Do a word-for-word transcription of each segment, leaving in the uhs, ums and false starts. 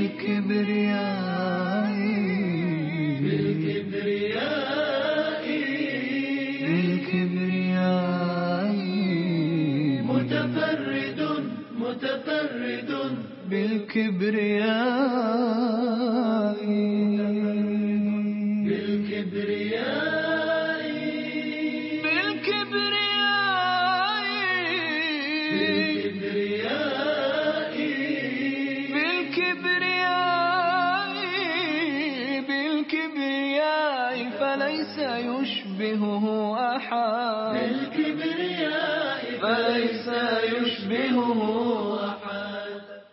بالكبرياء بالكبرياء بالكبرياء متفرد متفرد بالكبرياء بالكبرياء بالكبرياء بالكبرياء بالكبرياء فليس يشبهه أحد بالكبرياء فليس يشبهه أحد.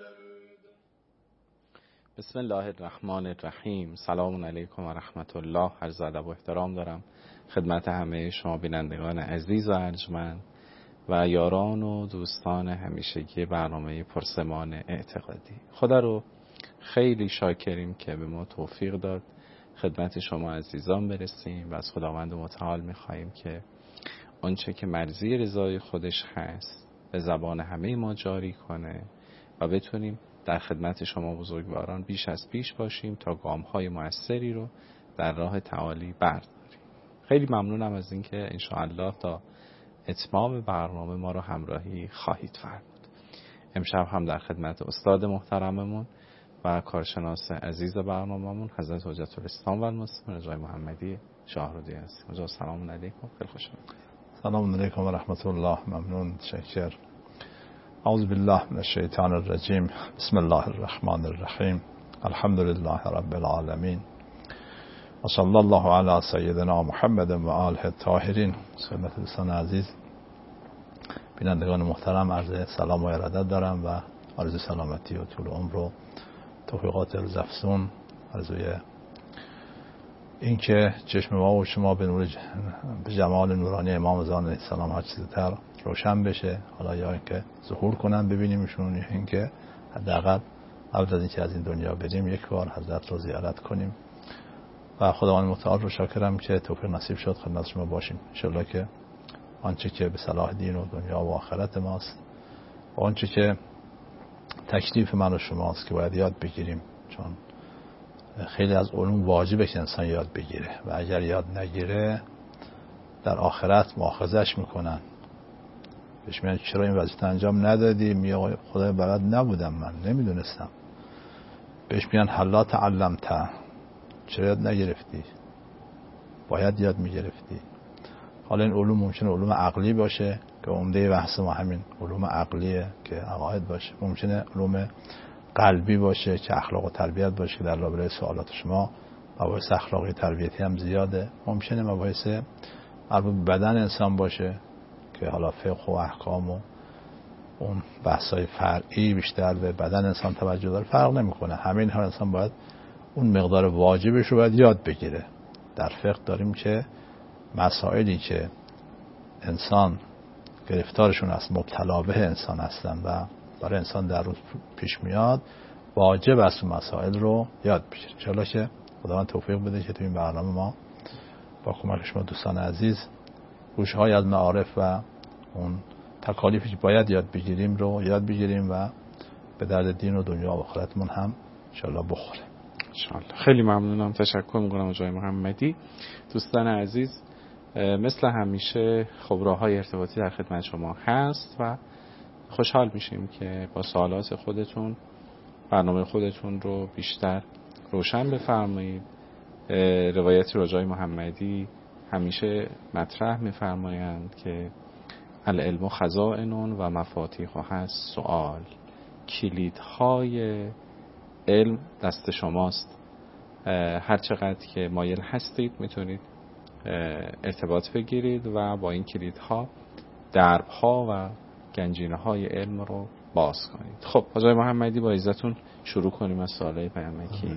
بسم الله الرحمن الرحیم. سلام علیکم و رحمت الله. عرض ادب و احترام دارم خدمت همه شما بینندگان عزیز و ارجمند و یاران و دوستان همیشگی برنامه پرسمان اعتقادی. خدا رو خیلی شاکریم که به ما توفیق داد خدمت شما عزیزان برسیم و از خداوند متعال می‌خواهیم که آنچه که مرضی رضای خودش هست به زبان همه ما جاری کنه و بتونیم در خدمت شما بزرگواران بیش از پیش باشیم تا گام‌های موثری رو در راه تعالی برداریم. خیلی ممنونم از اینکه انشاءالله تا اتمام برنامه ما رو همراهی خواهید فرمود. امشب هم در خدمت استاد محترممون و کارشناس عزیز برنامه‌مون حضرت حجت الاسلام و المسلمین رضای محمدی شاهرودی هستیم. حضرت سلام علیکم. خیلی خوشم. سلام علیکم و رحمت الله. ممنون، شکر. اعوذ بالله من الشیطان الرجیم. بسم الله الرحمن الرحیم. الحمد لله رب العالمین و صلی الله علی سیدنا محمد و آله الطاهرین. خدمت دوستان عزیز بینندگان محترم عرض سلام و ارادت دارم و آرزوی سلامتی و طول عمر و توفیقات روزافزون، آرزوی اینکه چشم ما و شما به نور به جمال نورانی امام زمان علیه السلام هر چیزتر روشن بشه، حالا یا اینکه ظهور کنن ببینیمشون، یا اینکه حداقل قبل از اینکه از این دنیا بریم یک بار حضرت رو زیارت کنیم. و خداوند متعال رو شاکرم که توفیق نصیب شد خدمت شما باشیم. ان شاءالله که آنچه که به صلاح دین و دنیا و آخرت ماست و آنچه که تکلیف من و شماست که باید یاد بگیریم، چون خیلی از علوم واجبه که انسان یاد بگیره و اگر یاد نگیره در آخرت مؤاخذش میکنن، بهش میگن چرا این وظیفه انجام ندادی؟ میگه خدای بلد نبودم، من نمیدونستم. بهش میگن حالا تعلمت، چرا یاد نگرفتی؟ باید یاد میگرفتی. حالا این علوم ممکنه علوم عقلی باشه که عمده بحث ما همین علوم عقلیه که عقاید باشه، ممکنه علوم قلبی باشه که اخلاق و تربیت باشه که در رابطه سوالات شما مباحث اخلاقی تربیتی هم زیاده، ممکنه مباحث مربوط به بدن انسان باشه که حالا فقه و احکام و اون بحث‌های فرعی بیشتر به بدن انسان توجه داره، فرق نمی‌کنه. همین هر انسان باید اون مقدار واجبش رو باید یاد بگیره. در فقه داریم که مسائلی که انسان گرفتارشون است، مبتلا به انسان هستن و برای انسان در روز پیش میاد، واجب است اون مسائل رو یاد بگیره. ان شاءالله که خداوند توفیق بده که تو این برنامه ما با کمک شما دوستان عزیز گوش‌های از معارف و اون تکالیفی که باید یاد بگیریم رو یاد بگیریم و به درد دین و دنیا و آخرتمون هم ان شاءالله بخوره. انشاءالله. خیلی ممنونم، تشکر میکنم از جای محمدی. دوستان عزیز مثل همیشه خب راه‌های ارتباطی در خدمت شما هست و خوشحال میشیم که با سوالات خودتون برنامه خودتون رو بیشتر روشن بفرمایید. روایت رجای محمدی همیشه مطرح میفرمایند که العلم خزائن و مفاتیح هست سؤال، کلیدهای علم دست شماست. هر چقدر که مایل هستید میتونید ارتباط بگیرید و با این کلیدها دربها و گنجینه های علم رو باز کنید. خب حضرت محمدی با عزتون شروع کنیم از سوالای پیامکی.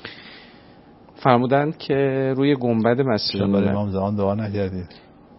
فرمودند که روی گنبد مسجد برای امام زمان دعا نکردید؟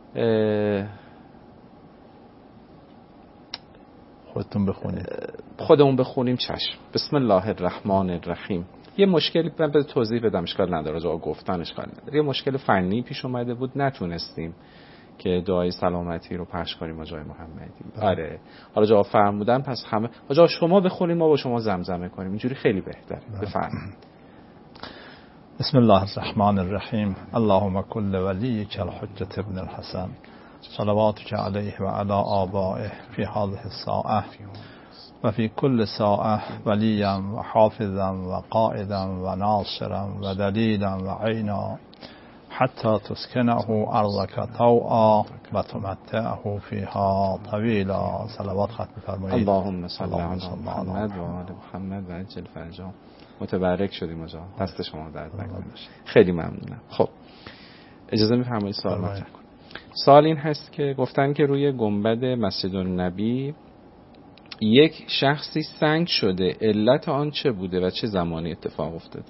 خودتون بخونید. خودمون بخونیم. چشم. بسم الله الرحمن الرحیم. یه مشکلی من به توضیح بدم، اشکال نداره، جا گفتن اشکال نداره. یه مشکل فنی پیش اومده بود، نتونستیم که دعای سلامتی رو پخش کنیم آقای محمدی. آره حالا جواب فرمودن، پس همه آقا شما بخونیم ما با شما زمزمه کنیم، اینجوری خیلی بهتره. بفرمایید. بسم الله الرحمن الرحیم. اللهم کل ولیک الحجة ابن الحسن صلواتك علیه و علی آبائه فی هذه الساعة و فی کل ساعة ولیا و حافظا و قائدا و ناصرا و دلیلا و عینا حتی تسکنه ارضک طوعا و تمتعه فیها طویلا. صلوات ختم فرمایید. اللهم صل علی محمد و آل محمد و عجل فرجهم. متبرک شدیم آقا، دست شما درد نکنه. خیلی ممنونم. خب اجازه میفرمایید سوال مطرح کنم. سوال این هست که گفتن که روی گنبد مسجد النبی یک شخصی سنگ شده، علت آن چه بوده و چه زمانی اتفاق افتاده؟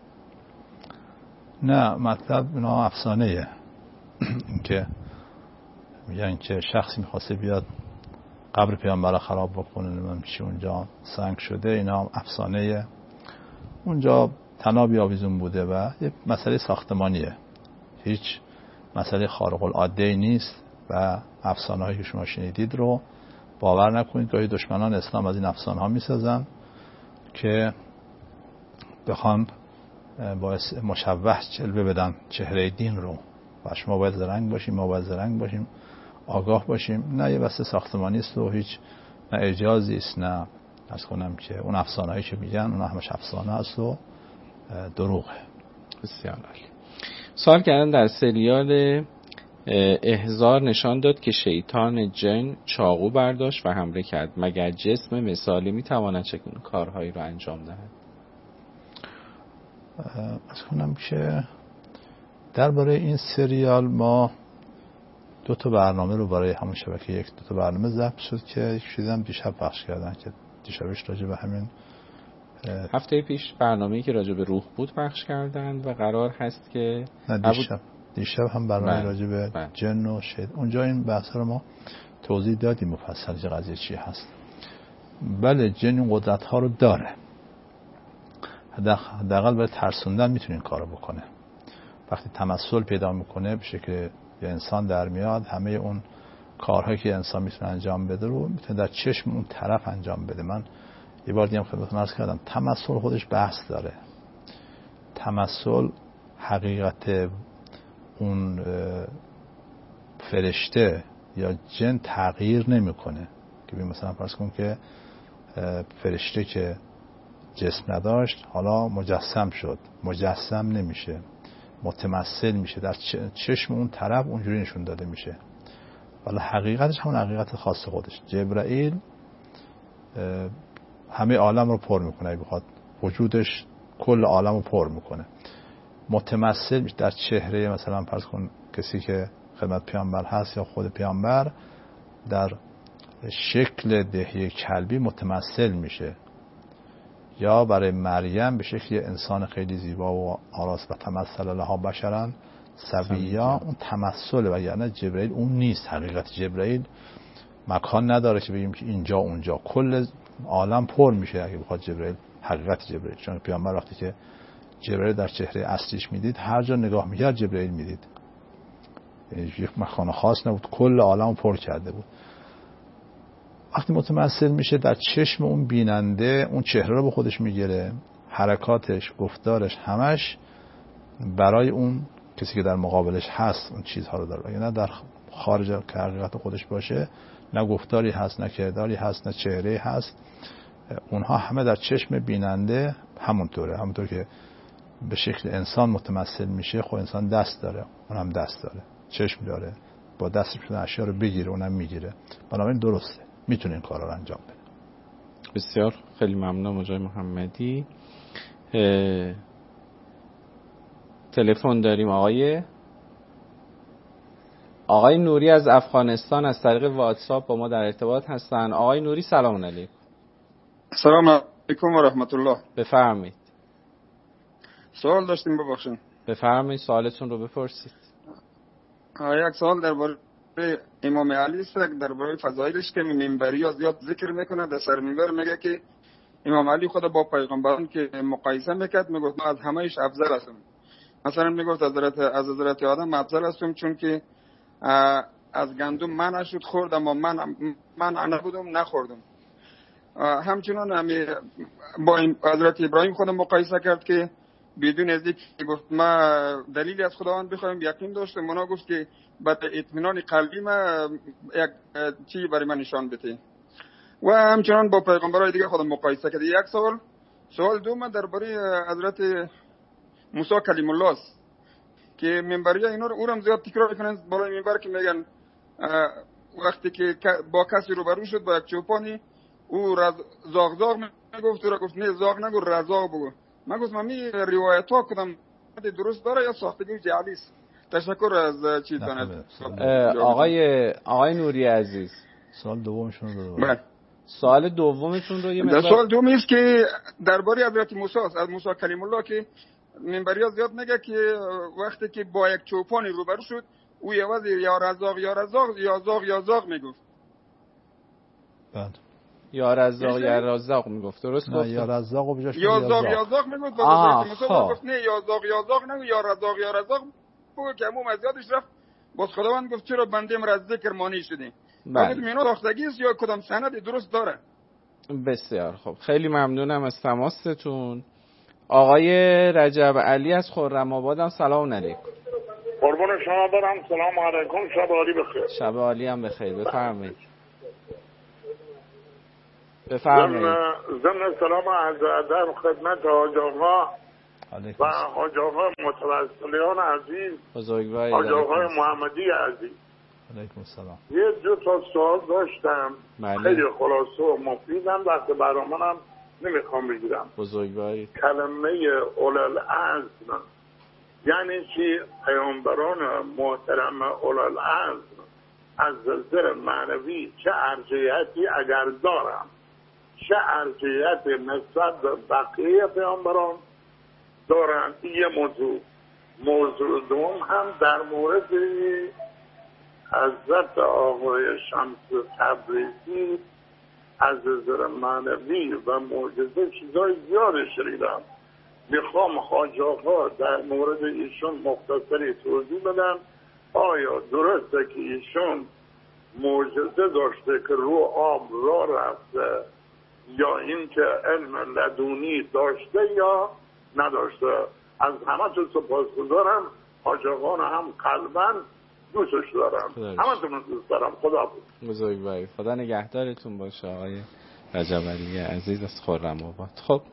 نه مطلب اینا افسانه‌ایه که میگن که شخصی میخواسته بیاد قبر پیامبر خراب بکنه، نمیشه اونجا سنگ شده. اینا افسانه‌ایه. اونجا تنابی آویزون بوده و یه مسئله ساختمانیه، هیچ مسئله خارق العاده نیست و افسانه هایی که شما شنیدید رو باور نکنید. گاهی دشمنان اسلام از این افسانه ها میسازن که بخوان باعث مشوه جلوه بدن چهره دین رو و شما باید زرنگ باشیم، ما باید زرنگ باشیم، آگاه باشیم. نه یه بسته ساختمانی است و هیچ نه اجازی است، نه از کنم که اون افسانه هایی که میگن اون همش افسانه است و دروغه. بسیار عالی. سوال کردن در سریال احضار نشان داد که شیطان جن چاقو برداشت و حمله کرد، مگر جسم مثالی میتواند چگونه کارهایی رو انجام دهد؟ از کنم که درباره این سریال ما دو تا برنامه رو برای همون شبکه یک دو تا برنامه ضبط شد که یک چیزم دیشب پخش کردن که دیشبش راجع به همین هفته پیش برنامه‌ای که راجع به روح بود پخش کردند و قرار هست که نه دیشب دیشب هم برنامه راجع به جن و شیطان. اونجا این بحث رو ما توضیح دادیم مفصل که قضیه چی هست. بله جن این قدرت ها رو داره، حداقل برای ترسوندن میتونه این کارو بکنه. وقتی تمثل پیدا میکنه به شکل یه انسان در میاد، همه اون کارهایی که انسان میتونه انجام بده رو میتونه در چشم اون طرف انجام بده. من یه بار دیگه خدمتتون عرض کردم تمثل خودش بحث داره. تمثل حقیقت اون فرشته یا جن تغییر نمیکنه. که مثلا فرض کن که فرشته که جسم نداشت حالا مجسم شد، مجسم نمیشه، متمثل میشه، در چشم اون طرف اونجوری نشون داده میشه، ولی حقیقتش همون حقیقت خاص خودش. جبرائیل همه عالم رو پر میکنه، اگه بخواد وجودش کل عالم رو پر میکنه. متمثل میشه در چهره مثلا فرض کن کسی که خدمت پیامبر هست یا خود پیامبر در شکل دهیه کلبی متمثل میشه، یا برای مریم به شکل انسان خیلی زیبا و آراست و تمثل لها بشرا سویا. اون تمثله و یعنی جبرائیل اون نیست. حقیقت جبرائیل مکان نداره که بگیم که اینجا اونجا، کل عالم پر میشه اگه بخواد جبرائیل حقیقت جبرائیل. چون پیامبر وقتی که جبرائیل در چهره اصلیش میدید هر جا نگاه میکرد جبرائیل میدید، یعنی یک مکان خاص نبود، کل عالم پر کرده بود. وقتی متمثل میشه در چشم اون بیننده اون چهره رو به خودش میگیره، حرکاتش، گفتارش، همش برای اون کسی که در مقابلش هست اون چیزها رو داره. یعنی در خارج که حقیقت خودش باشه نه گفتاری هست، نه کرداری هست، نه چهره هست، اونها همه در چشم بیننده همونطوره. همونطور که به شکل انسان متمثل میشه، خود انسان دست داره، اونم دست داره، چشم داره، با دستش میتونه اشیا رو بگیره، اونم میگیره. بنابراین درسته، میتونه این کارا رو انجام بده. بسیار خیلی ممنونم آقای محمدی. تلفن داریم آقای آقای نوری از افغانستان از طریق واتساپ با ما در ارتباط هستن. آقای نوری سلام علیکم. سلام علیکم و رحمت الله. بفرمایید. سوال داشتیم ببخشید. بفرمایید سوالتون رو بپرسید. یک سوال درباره امام علی است، درباره فضایلش که منبری ها زیاد ذکر میکنه. در سر منبر میگه که امام علی خود با پیغمبران که مقایسه میکرد میگفت ما از همهش افضل هستم. مثلا میگفت حضرت از حضرت آدم افضل هستم چون که از گندم منع شد خوردم و من من نبودم نخوردم. همچنان همی با حضرت ابراهیم خودم مقایسه کرد که بدون از اینکه گفت ما دلیلی از خداوند بخوایم یقین داشتم، اونا گفت که برای اطمینان قلبی ما یک چیزی برای من نشان بده. و همچنان با پیغمبرای دیگه خودم مقایسه کرد. یک سوال سوال دوم درباره حضرت موسی کلیم الله است که منبریا اینا رو اورم زیاد تکرار میکنن بالای منبر که میگن وقتی که با کسی روبرو شد با یک چوپانی او زاغ زاغ میگفت، را گفت نه زاغ نگو رزاق بگو. من گفتم می روایت ها کدام درست داره یا ساختگی جعلی است؟ تشکر از چیزان. آقای آقای نوری عزیز، سوال دومشون رو بله. سوال دومتون رو یه مقدار سوال دومی است که درباره حضرت موسی است، از موسی کلیم الله که منبریا زیاد میگه که وقتی که با یک چوپانی روبرو شد او یواز یا رزاق یا رزاق یا زاغ یا زاغ میگفت. بعد یا رزاق یا رزاق میگفت، درست گفت؟ یا رزاق و بجاش یا زاغ یا زاغ میگفت. با موسی گفت نه یا زاغ یا زاغ نه یا رزاق یا رزاق بگو که همون از یادش رفت. باز خداوند گفت چرا بنده را از ذکر مانی شدی؟ بله. مینا ساختگی است یا کدام سند درست داره؟ بسیار خوب، خیلی ممنونم از تماستون. آقای رجب علی از خرم آباد هم سلام علیکم. قربان شما برم. سلام علیکم. شب عالی بخیر. شب عالی هم بخیر. بفرمایید. بفرمایید. ضمن سلام عرض ادب خدمت حاج آقا و حاج آقا متوسلیان عزیز، بزرگواری حاج آقای محمدی عزیز. علیکم السلام. یه دو تا سوال داشتم. بله. خیلی خلاصه و مفیدم، وقت برامونم نمیخوام بگیرم. بزرگواری. کلمه اولوالعزم یعنی چی؟ پیامبران محترم اولوالعزم از نظر معنوی چه ارجحیتی اگر دارم، چه ارجحیت نسبت به بقیه پیامبران دارن؟ یه موضوع. موضوع دوم هم در مورد حضرت آقای شمس تبریزی از نظر معنوی و معجزه چیزای زیاد شنیدم. میخوام حاج آقا در مورد ایشون مختصری توضیح بدن. آیا درسته که ایشون معجزه داشته که رو آب را رفته، یا اینکه علم لدونی داشته یا نداشته؟ از همه تو سپاسگزارم. حاج آقا هم قلباً دوستش دارم. همه تون دوست دارم. خدا بود. بزرگواری. خدا نگهدارتون باشه آقای رجب علی عزیز از خرم آباد. خب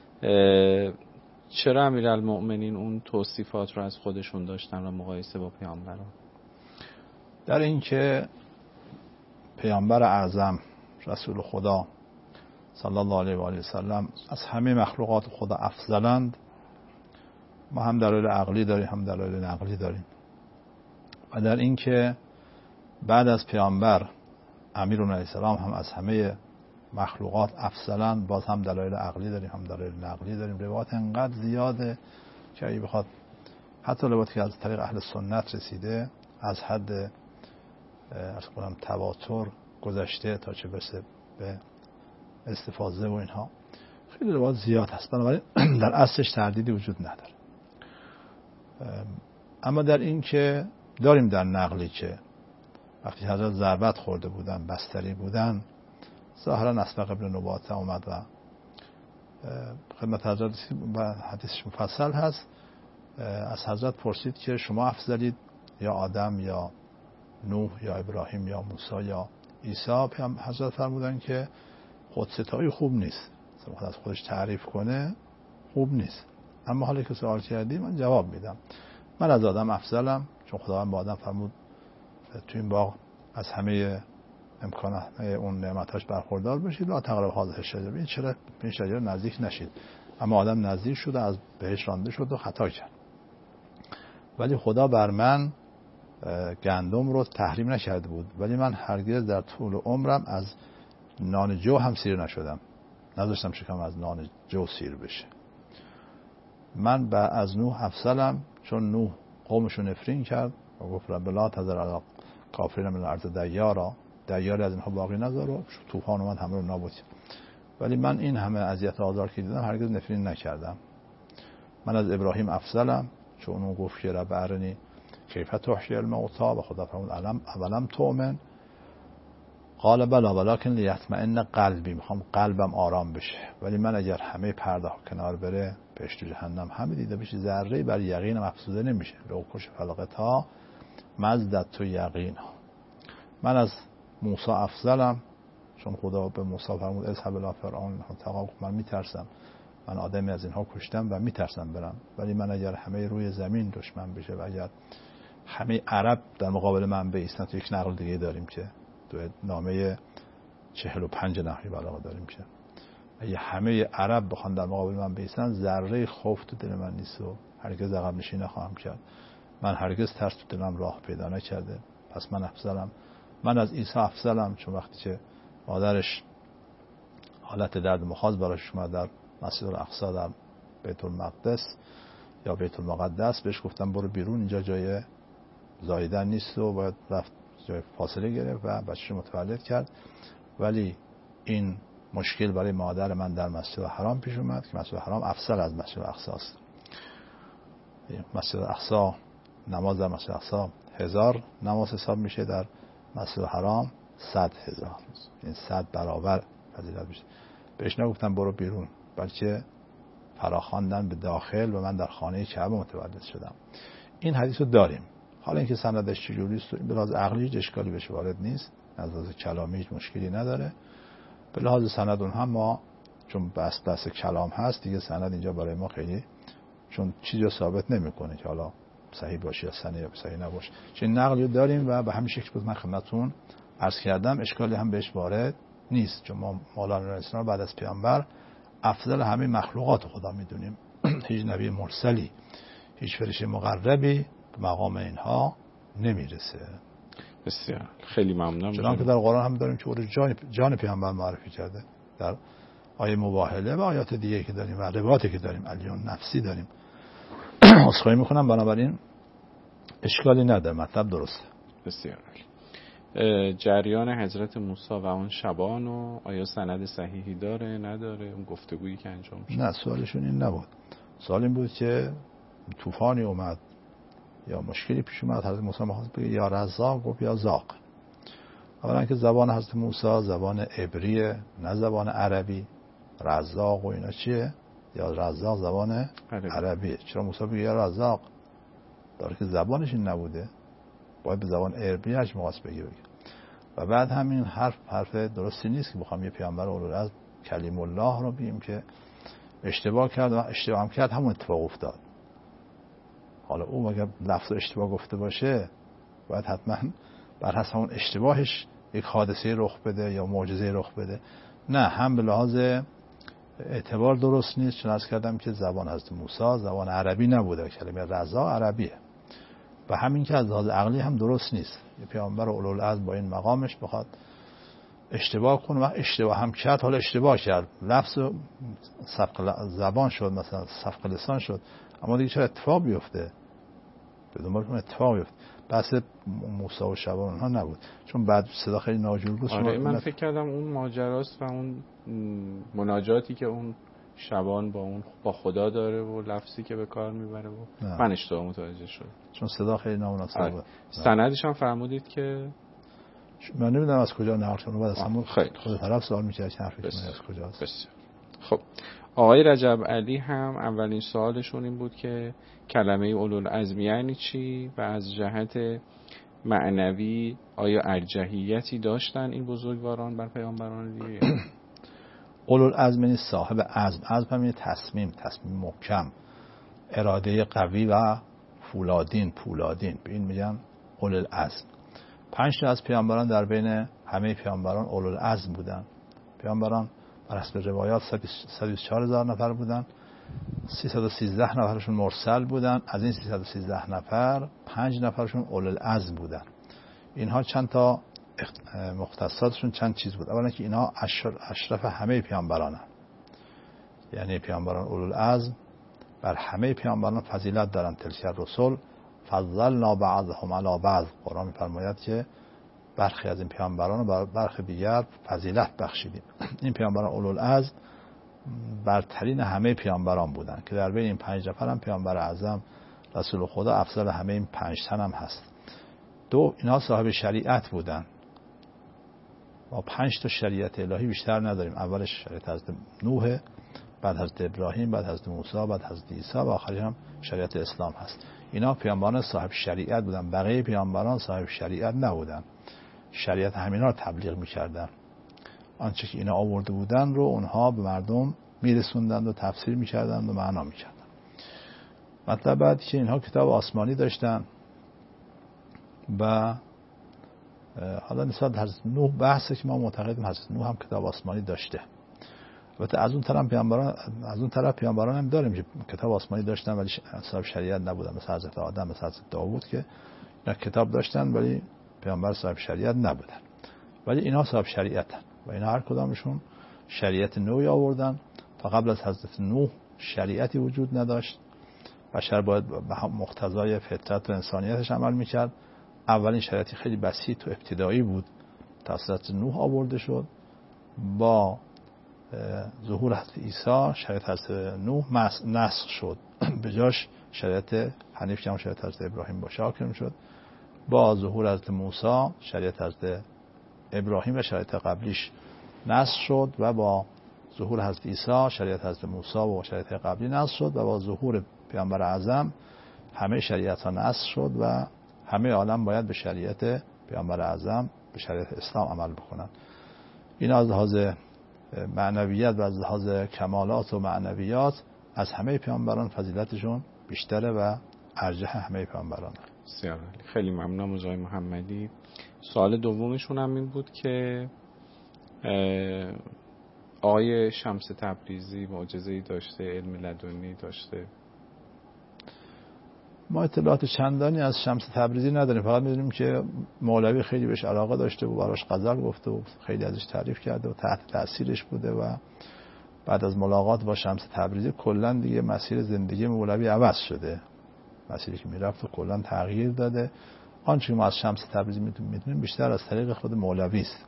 چرا امیرالمؤمنین اون توصیفات رو از خودشون داشتن و مقایسه با پیامبران؟ در این که پیامبر اعظم رسول خدا صلی الله علیه و آله و سلم از همه مخلوقات خدا افضلند. ما هم دلایل عقلی داریم هم دلایل نقلی داریم. و در این که بعد از پیامبر امیرون علیه السلام هم از همه مخلوقات افضلند، باز هم دلایل عقلی داریم هم دلایل نقلی داریم. روایات انقدر زیاده که اگه بخواد حتی روایاتی که از طریق اهل سنت رسیده از حد از کنم تواتر گذشته تا چه برسه به استفاضه و اینها، خیلی روایات زیاد هست. بنابراین در اصلش تردیدی وجود نداره. اما در این که داریم در نقلی که وقتی حضرت ضربت خورده بودن، بستری بودن، ظاهرا اسبق ابن نباته اومد و خدمت حضرت و حدیثش مفصل هست، از حضرت پرسید که شما افضلید یا آدم یا نوح یا ابراهیم یا موسی یا عیسی؟ حضرت فرمودن که خودستایی خوب نیست، از خودش تعریف کنه خوب نیست. اما حالا که سوال کردی من جواب میدم. من از آدم افضلم، چون خداوند با آدم فرمود تو این باغ از همه امکانات اون نعمتاش برخوردار بشید و تقرب هذه الشجره. این چرا به این شجره نزدیک نشید؟ اما آدم نزدیک شد و از بهش رانده شد و خطا کرد. ولی خدا بر من گندم رو تحریم نکرده بود، ولی من هرگز در طول عمرم از نان جو هم سیر نشدم، نذاشتم شکم از نان جو سیر بشه. من با از نوح افضلم، چون نوح قومشو نفرین کرد و گفت رب لا تذر علی کافرین من الارض دیارا، دیاری از اینها باقی نذار و طوفان اومد همه رو نابود. ولی من این همه اذیت و آزار که دیدم هرگز نفرین نکردم. من از ابراهیم افضلم، چون اون گفت که رب ارنی کیف تحیی الموتی و خدا فرمود علم اولم تؤمن قال بلا ولکن لیطمئن قلبی، میخوام قلبم آرام بشه. ولی من اگر همه پرده ها کنار بره، بهشت و جهنم همه دیده بشه، ذره بر یقینم افسوده نمیشه. لو کش فلقتا مزدت تو یقینا. من از موسی افضلم، چون خدا به موسی فرمود اذهب الی فرعون تقا، من میترسم، من آدمی از اینها کشتم و میترسم برم. ولی من اگر همه روی زمین دشمن بشه و اگر همه عرب در مقابل من بایستن، تو یک نقل دیگه داریم که تو نامه چهل و پنج نحوی بلاغه داریم که اگه همه عرب بخوان در مقابل من بایستن، ذره خوف تو دل من نیست و هرگز عقب نشینی نخواهم کرد. من هرگز ترس تو دلم راه پیدا نکرده، پس من افضلم. من از عیسی افضلم، چون وقتی که مادرش حالت درد مخاض براش اومد در مسجد الاقصی در بیت المقدس یا بیت المقدس، بهش گفتم برو بیرون، اینجا جای زاییدن نیست و باید رفت جای فاصله گرفت و بچه‌ش متولد کرد. ولی این مشکل برای مادر من در مسجد الحرام پیش اومد که مسجد الحرام افضل از مسجد الاقصی است. مسجد الاقصی، نماز در مسجد الاقصی هزار نماز حساب میشه، در مسجد الحرام صد هزار، این صد برابر فضیلت میشه. بهش نگفتم برو بیرون، بلکه فراخواندن به داخل و من در خانه کعبه متولد شدم. این حدیث رو داریم. حالا اینکه سندش چجوری است، به لحاظ عقلی هیچ اشکالی بهش وارد نیست، از لحاظ کلامی هیچ مشکلی نداره. به لحاظ سند اون هم ما چون بحث بحث کلام هست دیگه، سند اینجا برای ما خیلی چون چیزی رو ثابت نمیکنه که حالا صحیح باشه یا سند یا صحیح نباشه. چون نقلی داریم و به همین شکل بود من خدمتتون عرض کردم، اشکالی هم بهش وارد نیست. چون ما مولانا اسلام بعد از پیامبر افضل همه مخلوقات خدا میدونیم. هیچ نبی مرسلی، هیچ فرشته مقربی به مقام اینها نمیرسه. بسیار خیلی ممنونم. چنانکه در قرآن هم داریم که جان جان پیامبر معرفی کرده در آیه مباهله و آیات دیگه که داریم و روایاتی که داریم، علیون نفسی داریم. عذرخواهی میکنم، بنابراین اشکالی نداره، مطلب درسته. بسیار جریان حضرت موسی و اون شبان و آیا سند صحیحی داره نداره، اون گفتگویی که انجام شد؟ نه، سوالشون این نبود. سوال این بود که طوفانی اومد یا مشکلی پیش اومد، حضرت موسی می‌خواست بگه یا رزاق گفت یا زاق. اولا که زبان حضرت موسی زبان عبریه نه زبان عربی. رزاق و اینا چیه؟ یا رزاق زبان عربی. عربیه. چرا موسی بگه یا رزاق؟ داره که زبانش این نبوده، باید به زبان عربی هرچی می‌خواست بگه بگه. و بعد همین حرف حرف درستی نیست که بخوام یه پیامبر اولوالعزم کلیم الله رو بگیم که اشتباه کرد و اشتباه هم کرد همون اتفاق افتاد. حالا او اگر لفظ اشتباه گفته باشه باید حتما بر حسب اون اشتباهش یک حادثه رخ بده یا معجزه رخ بده. نه، هم به لحاظ اعتبار درست نیست، چون عرض کردم که زبان حضرت موسی زبان عربی نبوده، کلمه رضا عربیه. و همین که از لحاظ عقلی هم درست نیست. یه پیامبر اولوالعزم با این مقامش بخواد اشتباه کنه و اشتباه هم کرد، حالا اشتباه کرد، لفظ سبق زبان شد، مثلا سبق لسان شد، اما دیگه چرا اتفاق بیفته؟ به دنبال اون اتفاق بیفته. بحث موسی و شبان اونها نبود، چون بعد صدا خیلی ناجور بود. آره من فکر کردم اون ماجراست و اون مناجاتی که اون شبان با اون با خدا داره و لفظی که به کار میبره و من اشتباه متوجه شد، چون صدا خیلی نامناسب بود. سندش هم فرمودید که من نمیدونم از کجا نقل شده، بعد اصلا خیلی خود طرف سوال می‌کرد که حرفش از کجاست. بسیار خب. آقای رجب علی هم اولین سوالشون این بود که کلمه اولوالعزم یعنی چی و از جهت معنوی آیا ارجحیتی داشتن این بزرگواران بر پیامبران دیگه؟ اولوالعزم یعنی صاحب عزم. عزم هم یعنی تصمیم، تصمیم محکم، اراده قوی و فولادین پولادین، به این میگن اولوالعزم. پنج تا از پیامبران در بین همه پیامبران اولوالعزم بودن. پیامبران بر حسب روایات صد و بیست و چهار هزار نفر بودن، سیصد و سیزده نفرشون مرسل بودن. از این سیصد و سیزده نفر پنج نفرشون اولوالعزم بودن. اینها چند تا مختصاتشون چند چیز بود. اولا که اینها اشرف همه پیامبران هم. یعنی پیامبران اولوالعزم بر همه پیامبران فضیلت دارن. تلک الرسل فضلنا بعضهم علی بعض. قرآن می‌فرماید که برخی از این پیامبران رو بر برخی دیگر فضیلت بخشیدیم. این پیامبران اولوالعزم برترین همه پیامبران بودن که در بین این پنج نفر هم پیامبر اعظم رسول خدا افضل همه این پنج تن هم هست. دو، اینا صاحب شریعت بودن. ما پنج تا شریعت الهی بیشتر نداریم. اولش شریعت حضرت نوح، بعد حضرت ابراهیم، بعد حضرت موسی، بعد حضرت عیسی و آخری هم شریعت اسلام هست. اینا پیامبران صاحب شریعت بودن. بقیه پیامبران صاحب شریعت نبودن. شریعت همینا رو تبلیغ می‌کردن. آنچه که اینا آورده بودن رو اونها به مردم میرسوندند و تفسیر می‌کردند و معنا می‌کردند. مطلب بعد که اینها کتاب آسمانی داشتن و حالا نسبت به حضرت نوح بحثه که ما معتقدیم حضرت نوح هم کتاب آسمانی داشته. البته از اون طرف پیامبران از اون طرف پیامبران هم داریم که کتاب آسمانی داشتن ولی صاحب شریعت نبودن، مثل حضرت آدم، مثل حضرت داوود که اینا کتاب داشتن ولی پیامبر صاحب شریعت نبودن. ولی اینا صاحب شریعتن و اینا هر کدامشون شریعت نوعی آوردن. تا قبل از حضرت نوح شریعتی وجود نداشت. بشر باید به مقتضای فطرت و انسانیتش عمل میکرد. اولین شریعتی خیلی بسیط و ابتدایی بود، توسط نوح آورده شد. با ظهور حضرت عیسی شریعت حضرت نوح نسخ شد، به جاش شریعت حنیف که هم شریعت حضرت ابراهیم باشه حاکم شد. با ظهور حضرت موسی شریعت حضرت ابراهیم و شریعت قبلیش نسخ شد و با ظهور حضرت عیسی شریعت حضرت موسی و شریعت قبلی نسخ شد و با ظهور پیامبر اعظم همه شریعت ها نسخ شد و همه عالم باید به شریعت پیامبر اعظم، به شریعت اسلام عمل بکنن. این از لحاظ معنویت و از لحاظ کمالات و معنویات از همه پیامبران فضیلتشون بیشتره و ارجح همه پیامبران. بسیار خیلی ممنونم آقای محمدی. سوال دومشون هم این بود که آقای شمس تبریزی معجزه‌ای داشته، علم لدنی داشته؟ ما اطلاعات چندانی از شمس تبریزی نداریم، فقط می‌دونیم که مولوی خیلی بهش علاقه داشته و براش غزل گفته و خیلی ازش تعریف کرده و تحت تاثیرش بوده و بعد از ملاقات با شمس تبریزی کلا دیگه مسیر زندگی مولوی عوض شده. مسیری که میرفت و کلا تغییر داده. آنچه که ما از شمس تبریزی می‌دونیم بیشتر از طریق خود مولوی است.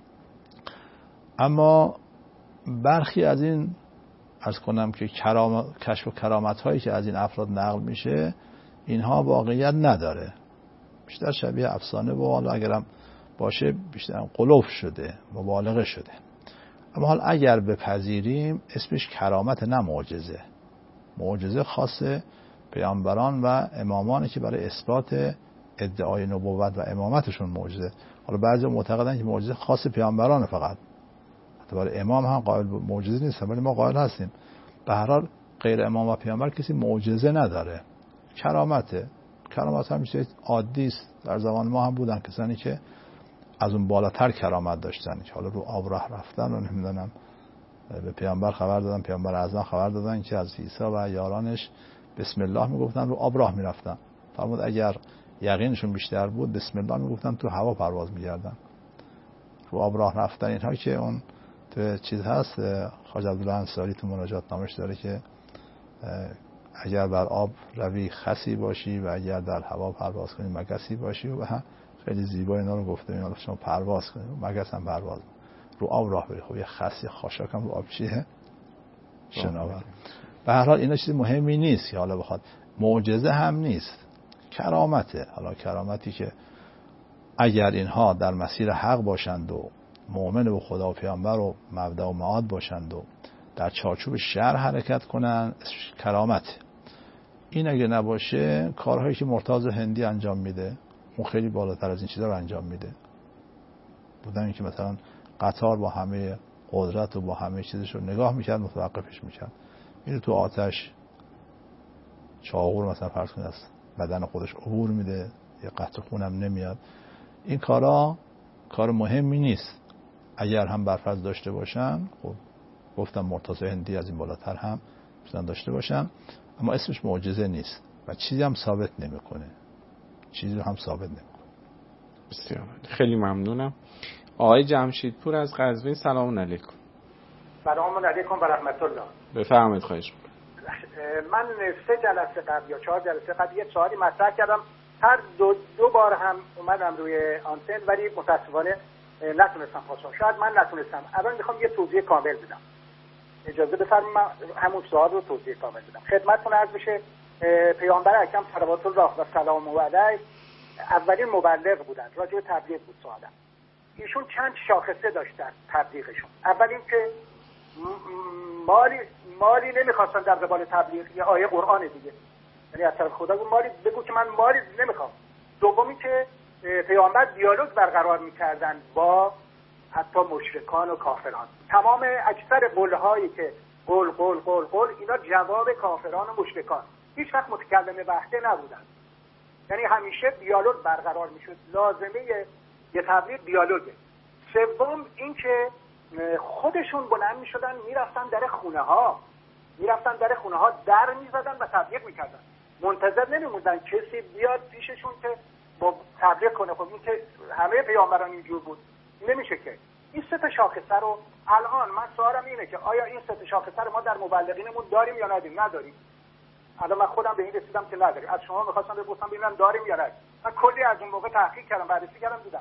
اما برخی از این عرض کنم که کرام... کشف و کرامت هایی که از این افراد نقل میشه اینها واقعیت نداره، بیشتر شبیه افسانه و حالا اگرم باشه بیشتر قلوف شده، مبالغه شده. اما حال اگر بپذیریم اسمش کرامت نه معجزه. معجزه خاص پیامبران و امامانی که برای اثبات ادعای نبوت و امامتشون معجزه. حالا بعضی معتقدن که معجزه خاص پیامبران فقط، حتی برای امام هم قائل معجزه نیست، ولی ما قائل هستیم. به هر حال غیر امام و پیامبر کسی معجزه نداره، کرامته. کرامت هم چیز عادی است. در زمان ما هم بودن کسانی که از اون بالاتر کرامت داشتن که حالا رو آب راه رفتن و نمیدونم به پیامبر خبر دادن، پیامبر اعظم خبر دادن که از عیسی و یارانش بسم الله میگفتن، رو آب راه میرفتن. فرمود اگر یقینشون بیشتر بود بسم الله میگفتن، تو هوا پرواز میکردن. رو آب راه رفتن اینها که اون تو چیز هست، خواجه عبدالله انصاری تو مناجات نامش داره که اگر بر آب روی خسی باشی و اگر در هوا پرواز کنی مگسی باشی و خیلی زیبا اینا رو گفته. اینا شما پرواز کنی مگس هم پرواز رو آب راه بری. خب یه خسی خاشاک هم رو آب چیه شناور. به هر حال اینا چیز مهمی نیست که حالا بخواد معجزه هم نیست، کرامته. حالا کرامتی که اگر اینها در مسیر حق باشند و مؤمن به خدا و پیامبر و مبدا و معاد باشند و در چارچوب شرع حرکت کنن کرامت. این اگه نباشه کارهایی که مرتضی هندی انجام میده اون خیلی بالاتر از این چیزا رو انجام میده. بودن که مثلا قطار با همه قدرت و با همه چیزش رو نگاه میکرد متوقفش میکرد، میره تو آتش، چاقو رو مثلا فرض کنید از بدن خودش عبور میده، یه قطره خونم نمیاد. این کارا کار مهمی نیست. اگر هم برفرض داشته باشن، خب گفتم مرتضی هندی از این بالاتر هم میتونن داشته باشن، اما اسمش معجزه نیست و چیزی هم ثابت نمیکنه. چیزی رو هم ثابت نمیکنه. بسیار خیلی ممنونم. آقای جمشیدپور از قزوین، سلام علیکم. سلام علیکم و رحمت الله. بفرمایید. خواهش می‌کنم. من سه جلسه قبل یا چهار جلسه قبل یه سوالی مطرح کردم، هر دو دو بار هم اومدم روی آنتن ولی متاسفانه نتونستم پاسخ. شاید من نتونستم. الان میخوام یه توضیح کامل بدم. اجازه بفرمایید من همون سوال رو توضیح کامل بدم. خدمتتون عرض بشه پیامبر اکرم صلوات الله و سلام علیه اولین مبلغ بودن، راجع به تبلیغ بود سوالم. ایشون چند شاخصه داشتن تبلیغشون. اول این که مالی مالی نمیخواستن در قبال تبلیغ، یه آیه قرآن دیگه، یعنی از طرف خدا بود مالی بگو که من مالی نمیخوام. دومی که پیامبر دیالوگ برقرار میکردن با حتی مشرکان و کافران. تمام اکثر قولهایی که قول قول قول قول اینا جواب کافران و مشرکان، هیچ وقت متکلم وحده نبودن، یعنی همیشه دیالوگ برقرار میشد. لازمه یه تبلیغ دیالوگه. سوم این که خودشون بلند میشدن میرفتن در خونه ها میرفتن در خونه ها در میزدن و تبلیغ میکردن، منتظر نمیموندن کسی بیاد پیششون که با تبلیغ کنه. خب این که همه پیامبران اینجور بود نمیشه که. این سه تا شاخصه رو الان من سوالم اینه که آیا این سه تا شاخصه رو ما در مبلغینمون داریم یا نداریم؟ نداریم. الان من خودم به این رسیدم که نداریم. از شما می‌خواستم بپرسم ببینم داریم یا نه. من کلی از اون موقع تحقیق کردم، بررسی کردم، دیدم.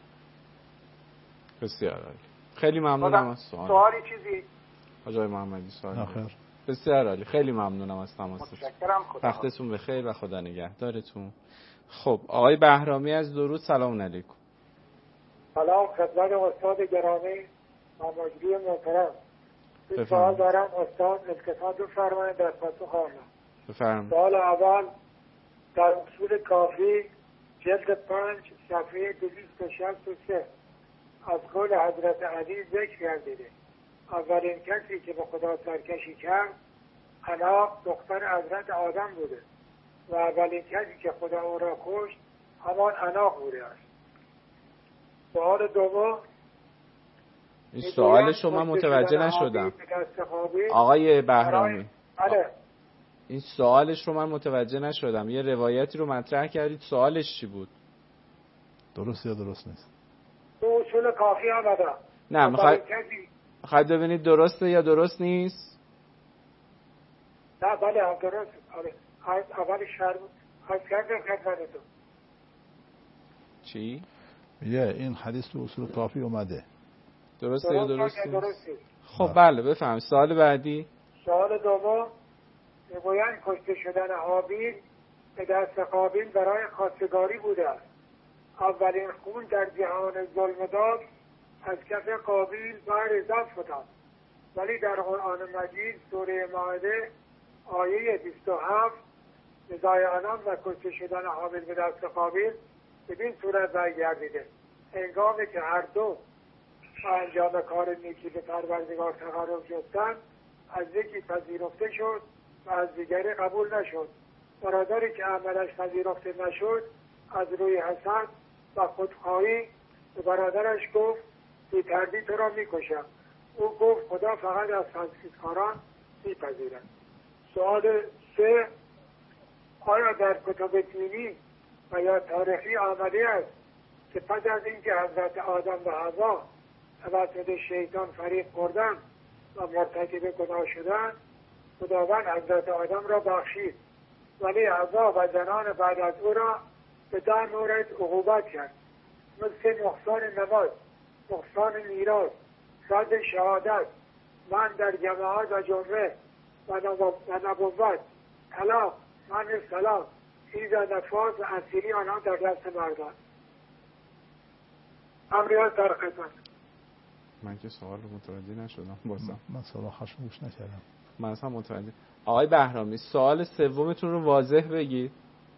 بسیار عالی. خیلی ممنونم از سوال. سوالی چیزی آقای محمدی سوال. آخر. بسیار عالی. خیلی ممنونم از تماستون. متشکرم. خدا وقتتون بخیر و خدا نگهدارتون. خب آقای بهرامی از درود، سلام علیکم. سلام خدمت استاد گرامی ماماجری محترم. این سوال دارم استاد التفات بفرمایید در پاسخ آن. بفرمایید. سوال اول در اصول کافی جلد پنج صفحه دویست و شصت و سه از قول حضرت علی ذکر گردیده اولین کسی که به خدا سرکشی کرد عناق دختر حضرت آدم بوده و اولین کسی که خدا او را کشت همان عناق بوده است. سوال دوم، این سوال شما متوجه نشدم آقای بهرامی. بله. این سوالش رو من متوجه نشدم. یه روایتی رو مطرح کردید، سوالش چی بود؟ درست یا درست نیست؟ تو اصول کافی آمده. نه میخواید میخواید ببینید درسته یا درست نیست؟ نه بله هم درست. اول شهر از کردم خدمتتون. چی؟ میگه این حدیث تو اصول کافی اومده. درسته یا درست نیست؟ خب بله بفهم. سوال بعدی. سوال دوم، میگویند کشته شدن هابیل به دست قابیل برای خواستگاری بوده است. اولین خون در جهان ظلم داد از کف قابیل بر دست فتاد، ولی در قرآن مجید سوره مائده آیه بیست و هفت نزاع آنان و کشته شدن هابیل به دست قابیل بدین صورت برگردیده هنگامی که هر دو انجام کار نیکی به پروردگار تقرب جستند از یکی پذیرفته شد و از دیگری قبول نشد. برادری که عملش پذیرفته نشد از روی حسد و خودخواهی به برادرش گفت بی تردید تو را میکشم. او گفت خدا فقط از تنصیصکاران میپذیرد. سوال سه، آیا در کتب دینی و یا تاریخی آمده است که پس از اینکه حضرت آدم و حوا توسط شیطان فریب خوردند و مرتکب گناه شدند خداوند حضرت آدم را بخشید ولی حوا و زنان بعد از او را به ده مورد عقوبت کرد، مثل نقصان نماز، نقصان میراث، رد شهادت، من در جماعت و جمعه و نبوت، طلاق، من سلام، چیز نفاذ و اسیری آنها در دست مردان. امریات در خدمت. من که سوال رو متوجه نشدم بازم. من سوال خشم گوش نکردم. من اصلا متوجه. آقای بهرامی سوال سومتون رو واضح بگید.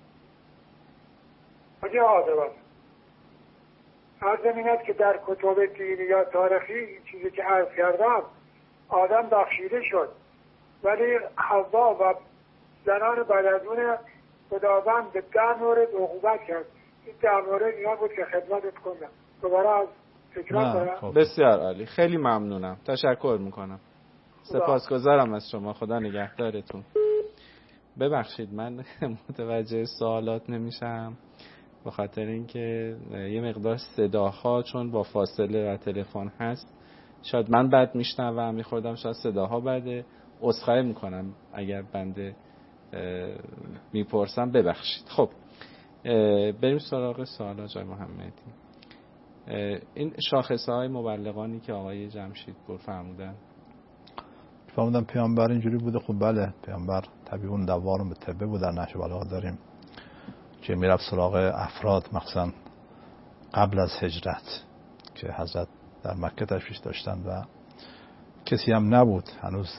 آجه آدوان عرض می‌کند که در کتب دینی یا تاریخی چیزی که عرض کردم آدم بخشیده شد ولی حوا و زنان بعد از اون خداوند به ده مورد عقوبت کرد. این ده مورد اینا بود که خدمتت کنم. دوباره از فکرات دارم. بسیار عالی، خیلی ممنونم، تشکر میکنم، سپاسگزارم از شما، خدا نگهدارتون. ببخشید من متوجه سوالات نمیشم به خاطر اینکه یه مقدار صداها چون با فاصله و تلفن هست شاید من بد میشنوم، میخوردم شاید صداها بده. عذرخواهی میکنم اگر بنده میپرسم، ببخشید. خب بریم سراغ سوال آقای محمدی. این شاخصه های مبلغانی که آقای جمشید پور فرمودن، فرمودن پیامبر اینجوری بوده. خب بله، پیامبر طبیعون دوارون به طبه بود. در نهج البلاغه داریم که میرفت سراغ افراد مخصوصا قبل از هجرت که حضرت در مکه تشریف داشتن و کسی هم نبود هنوز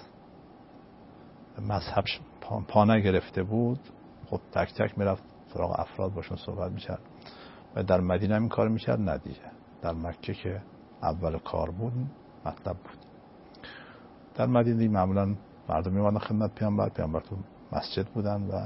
مذهب پا, پا نگرفته بود. خب تک تک میرفت سراغ افراد باشون صحبت میکرد و در مدینه هم این کار میکرد ندیگه. در مکه که اول کار بود مطلب بود. در مدینه معمولا مردم میومدن خدمت پیامبر، پیامبر تو مسجد بودن و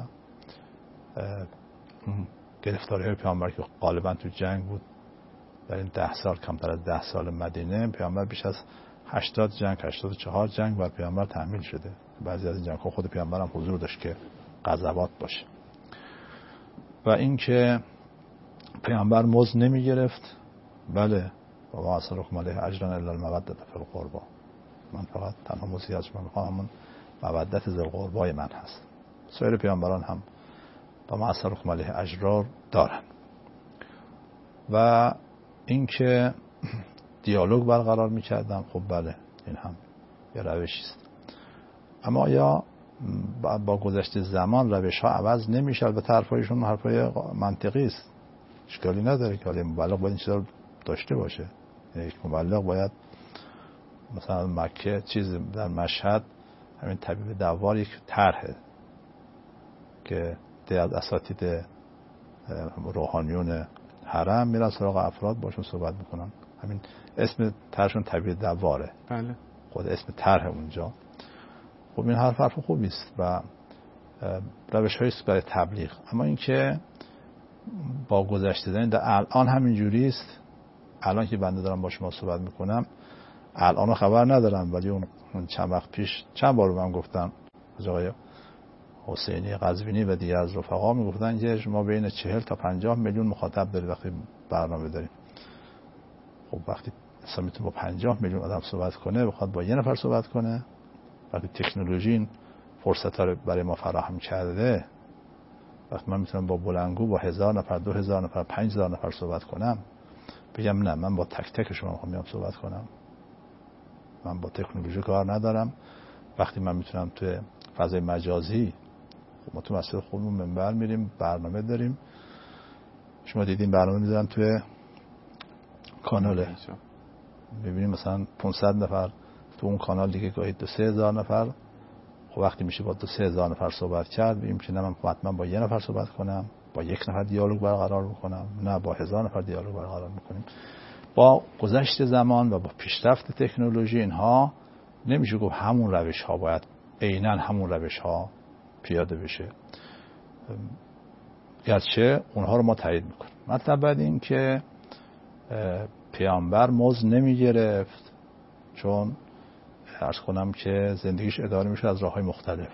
گرفتاری های پیامبر که غالبا تو جنگ بود. در این ده سال، کمتر از ده سال مدینه، پیامبر بیش از هشتاد جنگ، هشتاد و چهار جنگ بر پیامبر تحمیل شده. بعضی از این جنگ خود پیامبر هم حضور داشت که غزوات باشه. و این که پیامبر مزد نمی گرفت، بله، و ما اصرکم علیه اجرا الا المودة فی القربى، من فقط تنها مزدی از شما میخوام همون مودت ذی القربای من هست. سایر پیامبران هم با ما اصرکم علیه اجرا دارن. و این که دیالوگ برقرار میکردم، خب بله، این هم یه روشی است. اما آیا با گذشت زمان روش ها عوض نمیشه؟ البته حرفایشون حرفای منطقی است، اشکالی نداره که مبلغ باید این چیزا رو داشته باشه. یک مبلغ باید مثلا مکه چیز در مشهد همین طبیب دوار یک طرحه که از اساتید روحانیون حرم میرن سراغ افراد باشون صحبت میکنن. همین اسم طرحشون طبیب دواره. بله. خود اسم طرح اونجا. خب این حرف حرف خوبی است و روش هایی است برای تبلیغ. اما این که با گذشته دارین در الان همین جوری است. الان که بنده دارم با شما صحبت میکنم الان رو خبر ندارم، ولی اون چند وقت پیش چند بار من گفتم از آقای حسینی قزوینی و دیگر از رفقا میگفتن که شما بین چهل تا پنجاه میلیون مخاطب دارید وقتی برنامه داریم. خب وقتی اصلا میتونه با پنجاه میلیون آدم صحبت کنه، بخواد با یه نفر صحبت کنه، وقتی تکنولوژی این فرصت ها رو برای ما فراهم کرده، وقتی من میتونم با بلندگو با هزار نفر، دو هزار نفر، پنج هزار نفر صحبت کنم، بگم نه من با تک تک شما میخوام بیام صحبت کنم، من با تکنولوژی کار ندارم. وقتی من میتونم توی فضای مجازی، خب ما تو مسجد خودمون منبر میریم، برنامه داریم، شما دیدین برنامه میذارن توی کاناله، ببینیم مثلا پانصد نفر تو اون کانال دیگه گاهی دو سه هزار نفر. خب وقتی میشه با دو سه هزار نفر صحبت کرد، ببینیم که نه من حتما با یه نفر صحبت کنم، با یک نفر دیالوگ برقرار بکنم، نه با هزار نفر دیالوگ برقرار میکنیم. با گذشت زمان و با پیشرفت تکنولوژی اینها نمیشه گفت همون روش ها باید عیناً همون روش ها پیاده بشه، گرچه اونها رو ما تایید میکنیم. مطلب بعد این که پیامبر مزد نمی گرفت، چون عرض کنم که زندگیش اداره میشه از راههای مختلف.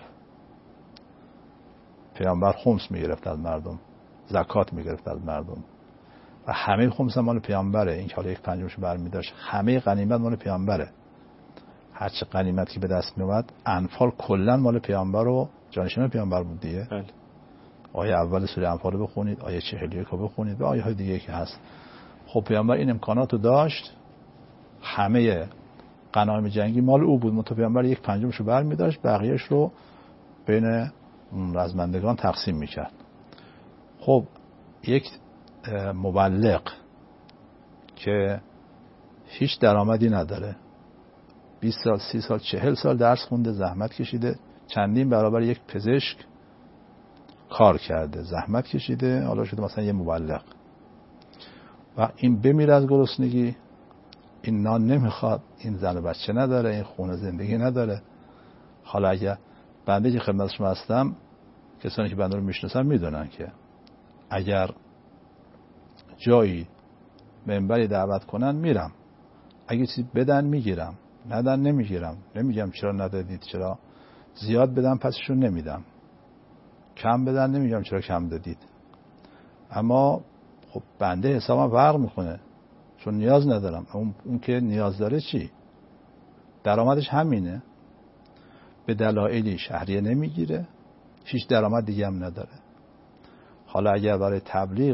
پیامبر خمس می گرفت از مردم، زکات می گرفت از مردم و همه خمس مال پیامبره. این که حالا یک پنجمش برمی داشت، همه غنیمت مال پیامبره. هرچه غنیمتی به دست می اومد، انفال کلا مال پیامبر و جانشین پیامبر بود دیگه. بله. آیه اول سوره انفال بخونید، آیه چهل و یک رو بخونید و آیه های دیگه که هست. خب پیامبر این امکاناتو داشت، همه غنایم جنگی مال او بود، منتها پیامبر یک پنجمش رو برمی داشت، بقیهش رو بین رزمندگان تقسیم میکرد. خب یک مبلغ که هیچ درآمدی نداره، بیست سال، سی سال، چهل سال درس خونده، زحمت کشیده، چندین برابر یک پزشک کار کرده، زحمت کشیده، حالا شده مثلا یه مبلغ و این بمیره از گرسنگی، این نان نمیخواد، این زن و بچه نداره، این خونه زندگی نداره. حالا اگه بنده که خدمت شما هستم، کسانی که بنده رو میشناسن میدونن که اگر جایی منبری دعوت کنن میرم، اگه چیزی بدن میگیرم، ندن نمیگیرم، نمیگم چرا ندادید، چرا زیاد بدن پسشون نمیدم، کم بدن نمیگم چرا کم دادید. اما خب بنده حسابم فرق میکنه، چون نیاز ندارم. اون, اون که نیاز داره چی؟ درآمدش همینه، به دلایلی شهریه نمیگیره، هیچ درآمد دیگه هم نداره. حالا اگر برای تبلیغ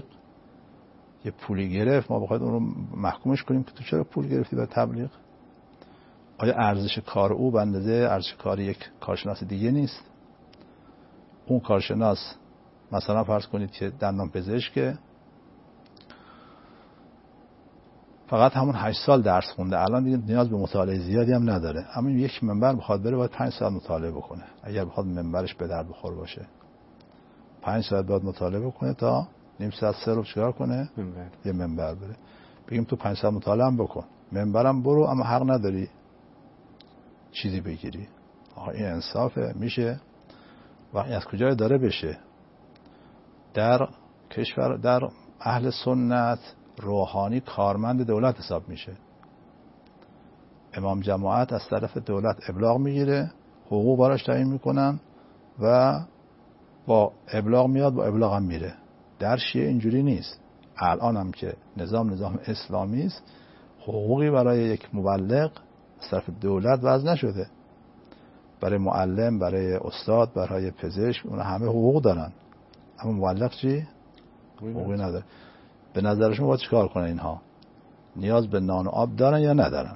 یه پولی گرفت، ما بخواید اون رو محکومش کنیم که تو چرا پول گرفتی برای تبلیغ؟ آیا ارزش کار او به اندازه ارزش کار یک کارشناس دیگه نیست؟ اون کارشناس مثلا فرض کنید که دندان پزشکه، فقط همون هشت سال درس خونده، الان دیگه نیاز به مطالعه زیادی هم نداره، اما یک منبر بخواد بره باید پنج ساعت مطالعه بکنه. اگر بخواد منبرش به درد بخور باشه پنج ساعت باید مطالعه بکنه تا نیم ساعت سه رو چیکار کنه؟ منبر. یه منبر بره. بگیم تو پنج ساعت مطالعه هم بکن، منبرم برو، اما حق نداری چیزی بگیری. آها این انصافه؟ میشه؟ و از کجا داره بشه؟ در کشور، در اهل سنت روحانی کارمند دولت حساب میشه. امام جماعت از طرف دولت ابلاغ میگیره، حقوق براش تعیین میکنن و با ابلاغ میاد، با ابلاغ هم میره. در شیعه اینجوری نیست. الان هم که نظام نظام اسلامی است، حقوقی برای یک مبلغ از طرف دولت وضع نشده. برای معلم، برای استاد، برای پزشک، اون همه حقوق دارن، اما مبلغ چی؟ حقوقی نداره. به نظر شما باید چیکار کنن اینها؟ نیاز به نان و آب دارن یا ندارن؟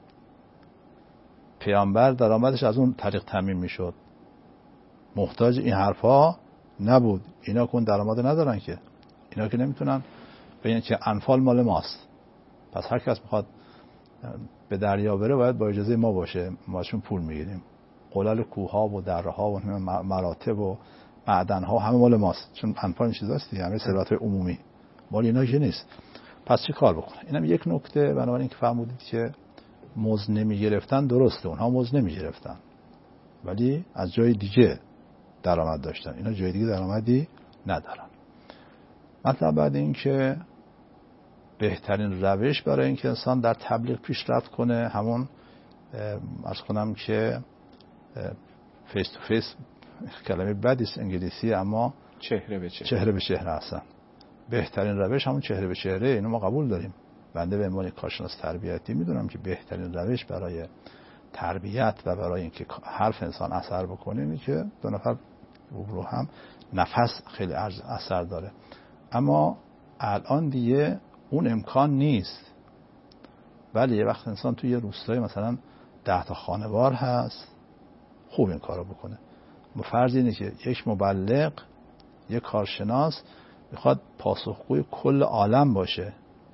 پیامبر درآمدش از اون طریق تامین میشد، محتاج این حرفا نبود. اینا کن درآمد ندارن که، اینا که نمیتونن بگن که انفال مال ماست، پس هر کس میخواد به دریا بره باید با اجازه ما باشه، ما ازشون پول میگیریم. قلال کوها و درها و مراتب و معدنها همه مال ماست، چون انفال این چیزاست دیگه، همه ثروت عمومی، مال اینا که نیست. پس چی کار بکنه؟ اینم یک نکته. بنابراین که فهمیدید که مزد نمیگرفتن، درسته اونها مزد نمیگرفتن ولی از جای دیگه درآمد داشتن، اینا جای دیگه درآمدی ندارن. مطلب بعد این که بهترین روش برای اینکه انسان در تبلیغ پیشرفت کنه همون عرض کنم که فیس تو فیس، کلمه بدی است انگلیسی، اما چهره به چهره چهره به چهره هستن. بهترین روش همون چهره به چهره، اینو ما قبول داریم. بنده به عنوان کارشناس تربیتی میدونم که بهترین روش برای تربیت و برای اینکه حرف انسان اثر بکنه اینه که دو نفر رو هم نفس خیلی اثر داره. اما الان دیگه اون امکان نیست. ولی یه وقت انسان توی یه روستای مثلا ده تا خانوار هست، خوب این کارو بکنه. فرض اینه که یک مبلغ، یک کارشناس میخواد پاسخگوی کل عالم باشه.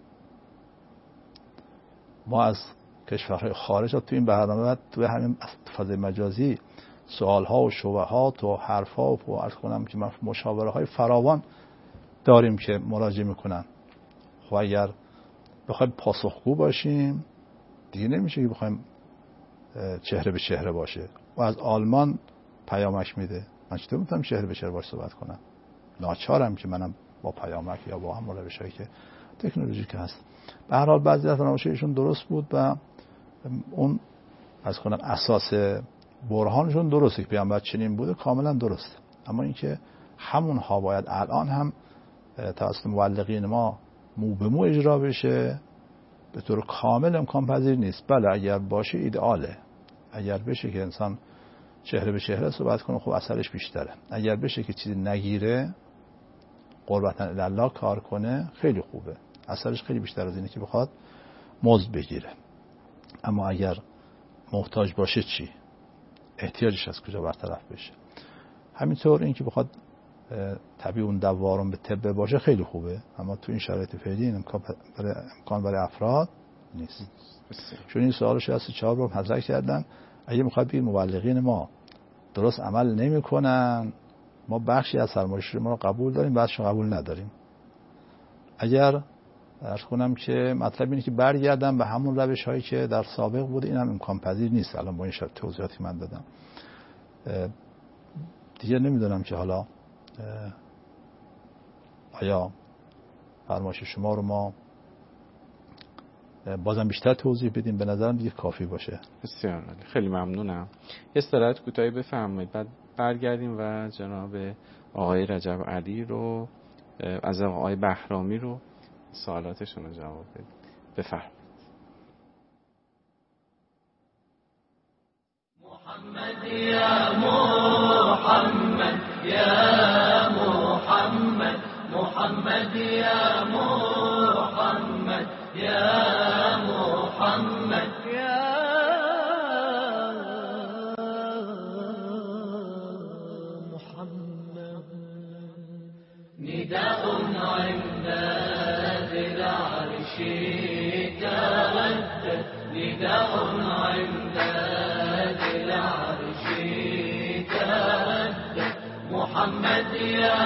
ما از کشورهای خارج ها تو این برنامه تو همین فضای مجازی سوالها و شبهات و حرفها و عرض کنم که مشاوره های فراوان داریم که مراجعه میکنن. خب اگر بخوایم پاسخگو باشیم دیگه نمیشه که بخوایم چهره به چهره باشه. و از آلمان پیامک میده، من چطور میتونم چهره به چهره باش صحبت کنم؟ ناچارم که منم با پیامک یا با هم روشایی که تکنولوژیک هست. به هر حال بعضی از فرمایششون درست بود و اون از کنم اساس برهانشون درسته که پیامبر چنین بوده، کاملا درست. اما اینکه همونها باید الان هم توسط مبلغین ما مو به مو اجرا بشه به طور کامل امکان پذیر نیست. بله اگر باشه ایدئاله، اگر بشه که انسان چهره به چهره صحبت کنه خب اثرش بیشتره. اگر بشه که چیزی نگیره، قربتا الله کار کنه، خیلی خوبه، اثرش خیلی بیشتر از اینه که بخواد مزد بگیره. اما اگر محتاج باشه چی؟ احتیاجش از کجا برطرف بشه؟ همینطور این که بخواد طبیعی اون دوارم به طب باشه خیلی خوبه، اما تو این شرایط فعلی این امکان برای امکان برای افراد نیست. چون این سوالو شاید سه چهار بار مطرح کردن. اگه میخواد بگید مبلغین ما درست عمل نمیکنن، ما بخشی از فرمایش ما رو قبول داریم، بخشی قبول نداریم. اگر عرض کنم که مطلب اینه که برگردم به همون روش هایی که در سابق بوده، این هم امکان پذیر نیست. الان با این شرط توضیحاتی من دادم دیگه نمیدونم که حالا آیا فرمایش شما رو ما بازم بیشتر توضیح بدیم؟ به نظرم دیگه کافی باشه. بسیار عالی، خیلی ممنونم. یه استراحت کوتاهی بفرمایید بعد برگردیم و جناب آقای رجب علی رو از آقای بهرامی رو سوالاتشون رو جواب بدیم. بفرمایید. محمد یا محمد یا محمد محمد یا محمد یا محمد یا نداء عند ذي العرش تردد نداء عند ذي العرش تردد محمد يا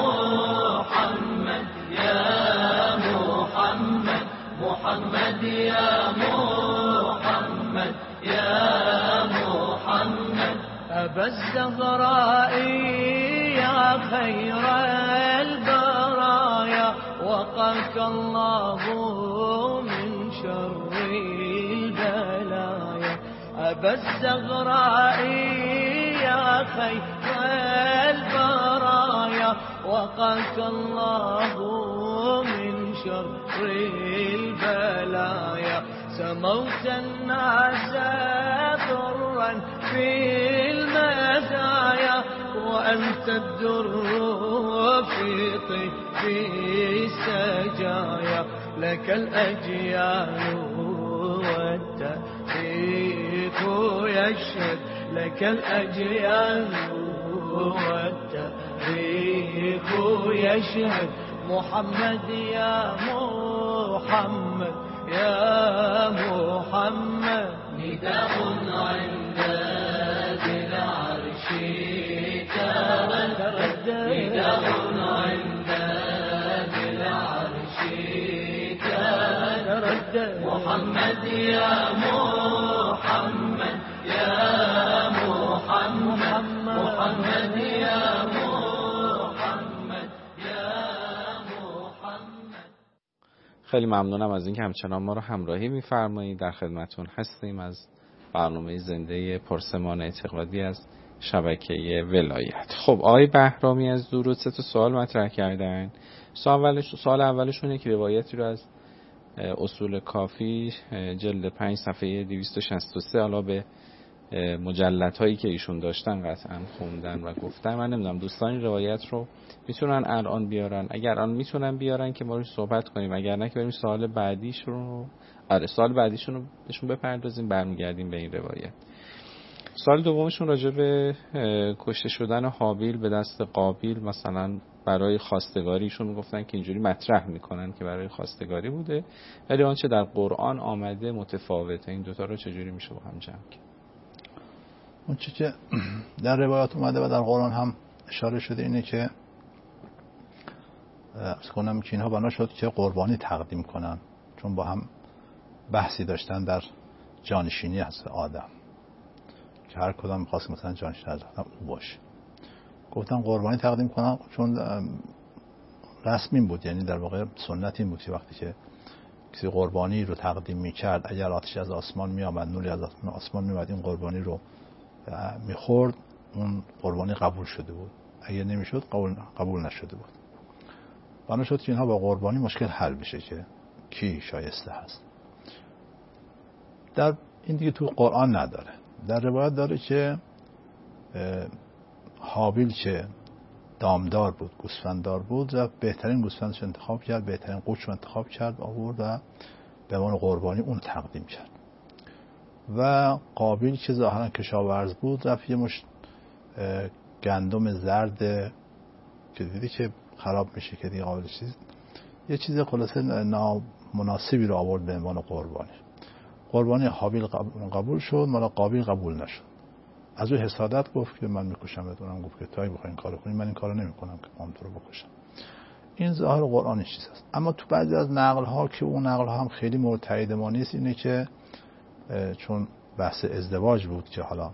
محمد يا محمد محمد يا محمد يا محمد أبا الزهراء يا خير البرايا وقاك الله من شر البلايا أبا الزهراء يا خير البرايا وقاك الله من شر البلايا سموت الناس ضرا في المزايا وأنت الدر في طيف السجايا لك الأجيال والتاريخ يشهد لك الأجيال والتاريخ يشهد محمد يا محمد يا محمد نداء عند ذي العرش تردد نداء عند ذي العرش تردد محمد يا محمد يا محمد محمد يا محمد يا محمد. خیلی ممنونم از اینکه همچنان ما رو همراهی می‌فرمایید. در خدمتتون هستیم از برنامه زنده پرسمان اعتقادی از شبکه ولایت. خب آقای بهرامی از درود سه تا سوال مطرح کردن. سوال اولش سوال اولشون اینه که روایتی رو از اصول کافی جلد پنج صفحه دویست و شصت و سه حالا به مجلدهایی که ایشون داشتن قطعا خوندن و گفتن. من نمیدونم دوستان این روایت رو میتونن الان بیارن، اگر الان میتونن بیارن که ما روش صحبت کنیم، اگر نه که بریم سوال بعدیشون رو آره سوال بعدیشون رو بهشون بپردازیم، برمیگردیم به این روایت. سوال دومشون راجع به کشته شدن هابیل به دست قابیل، مثلا برای خواستگاریشون میگفتن که اینجوری مطرح میکنن که برای خواستگاری بوده، ولی آنچه در قرآن آمده متفاوته. این دوتا رو چجوری میشه با هم جمع کرد؟ اون چیزی که در روایات اومده و در قرآن هم اشاره شده اینه که از کنم که اینها بنا شد که قربانی تقدیم کنن، چون با هم بحثی داشتن در جانشینی از آدم که هر کدام می‌خواست مثلا جانشین از آدم او باشه. گفتن قربانی تقدیم کنن چون رسمی بود، یعنی در واقع سنت این بود که وقتی که کسی قربانی رو تقدیم می‌کرد اگر آتش از آسمان می‌آمد، نوری از آسمان می‌آمد، این قربانی رو می‌خورد، اون قربانی قبول شده بود. اگر نمی‌شد قبول قبول نشده بود. بنا شد که اینها با قربانی مشکل حل بشه که کی شایسته هست. در این دیگه تو قرآن نداره. در روایت داره که هابیل که دامدار بود، گوسفنددار بود، و بهترین گوسفندش انتخاب کرد، بهترین قوچ رو انتخاب کرد، آورد و به عنوان قربانی اون تقدیم کرد. و قابیل که ظاهرا کشاورز بود رفت یه مشت گندم زرد که دیدی که خراب میشه که دیگه قابل چیز یه چیز خلاصه نامناسبی رو آورد به عنوان قربانی. قربانی هابیل قبول شد، مال قابیل قبول نشد. از او حسادت گفت که من میکشم، اونم گفت که توی بخوای این کارو کنی، من این کارو نمیکنم که من تو رو بکشم. این ظاهر قرآن چیز است. اما تو بعضی از نقل ها که اون نقل ها هم خیلی مورد تایید ما نیست، اینه که چون بحث ازدواج بود که حالا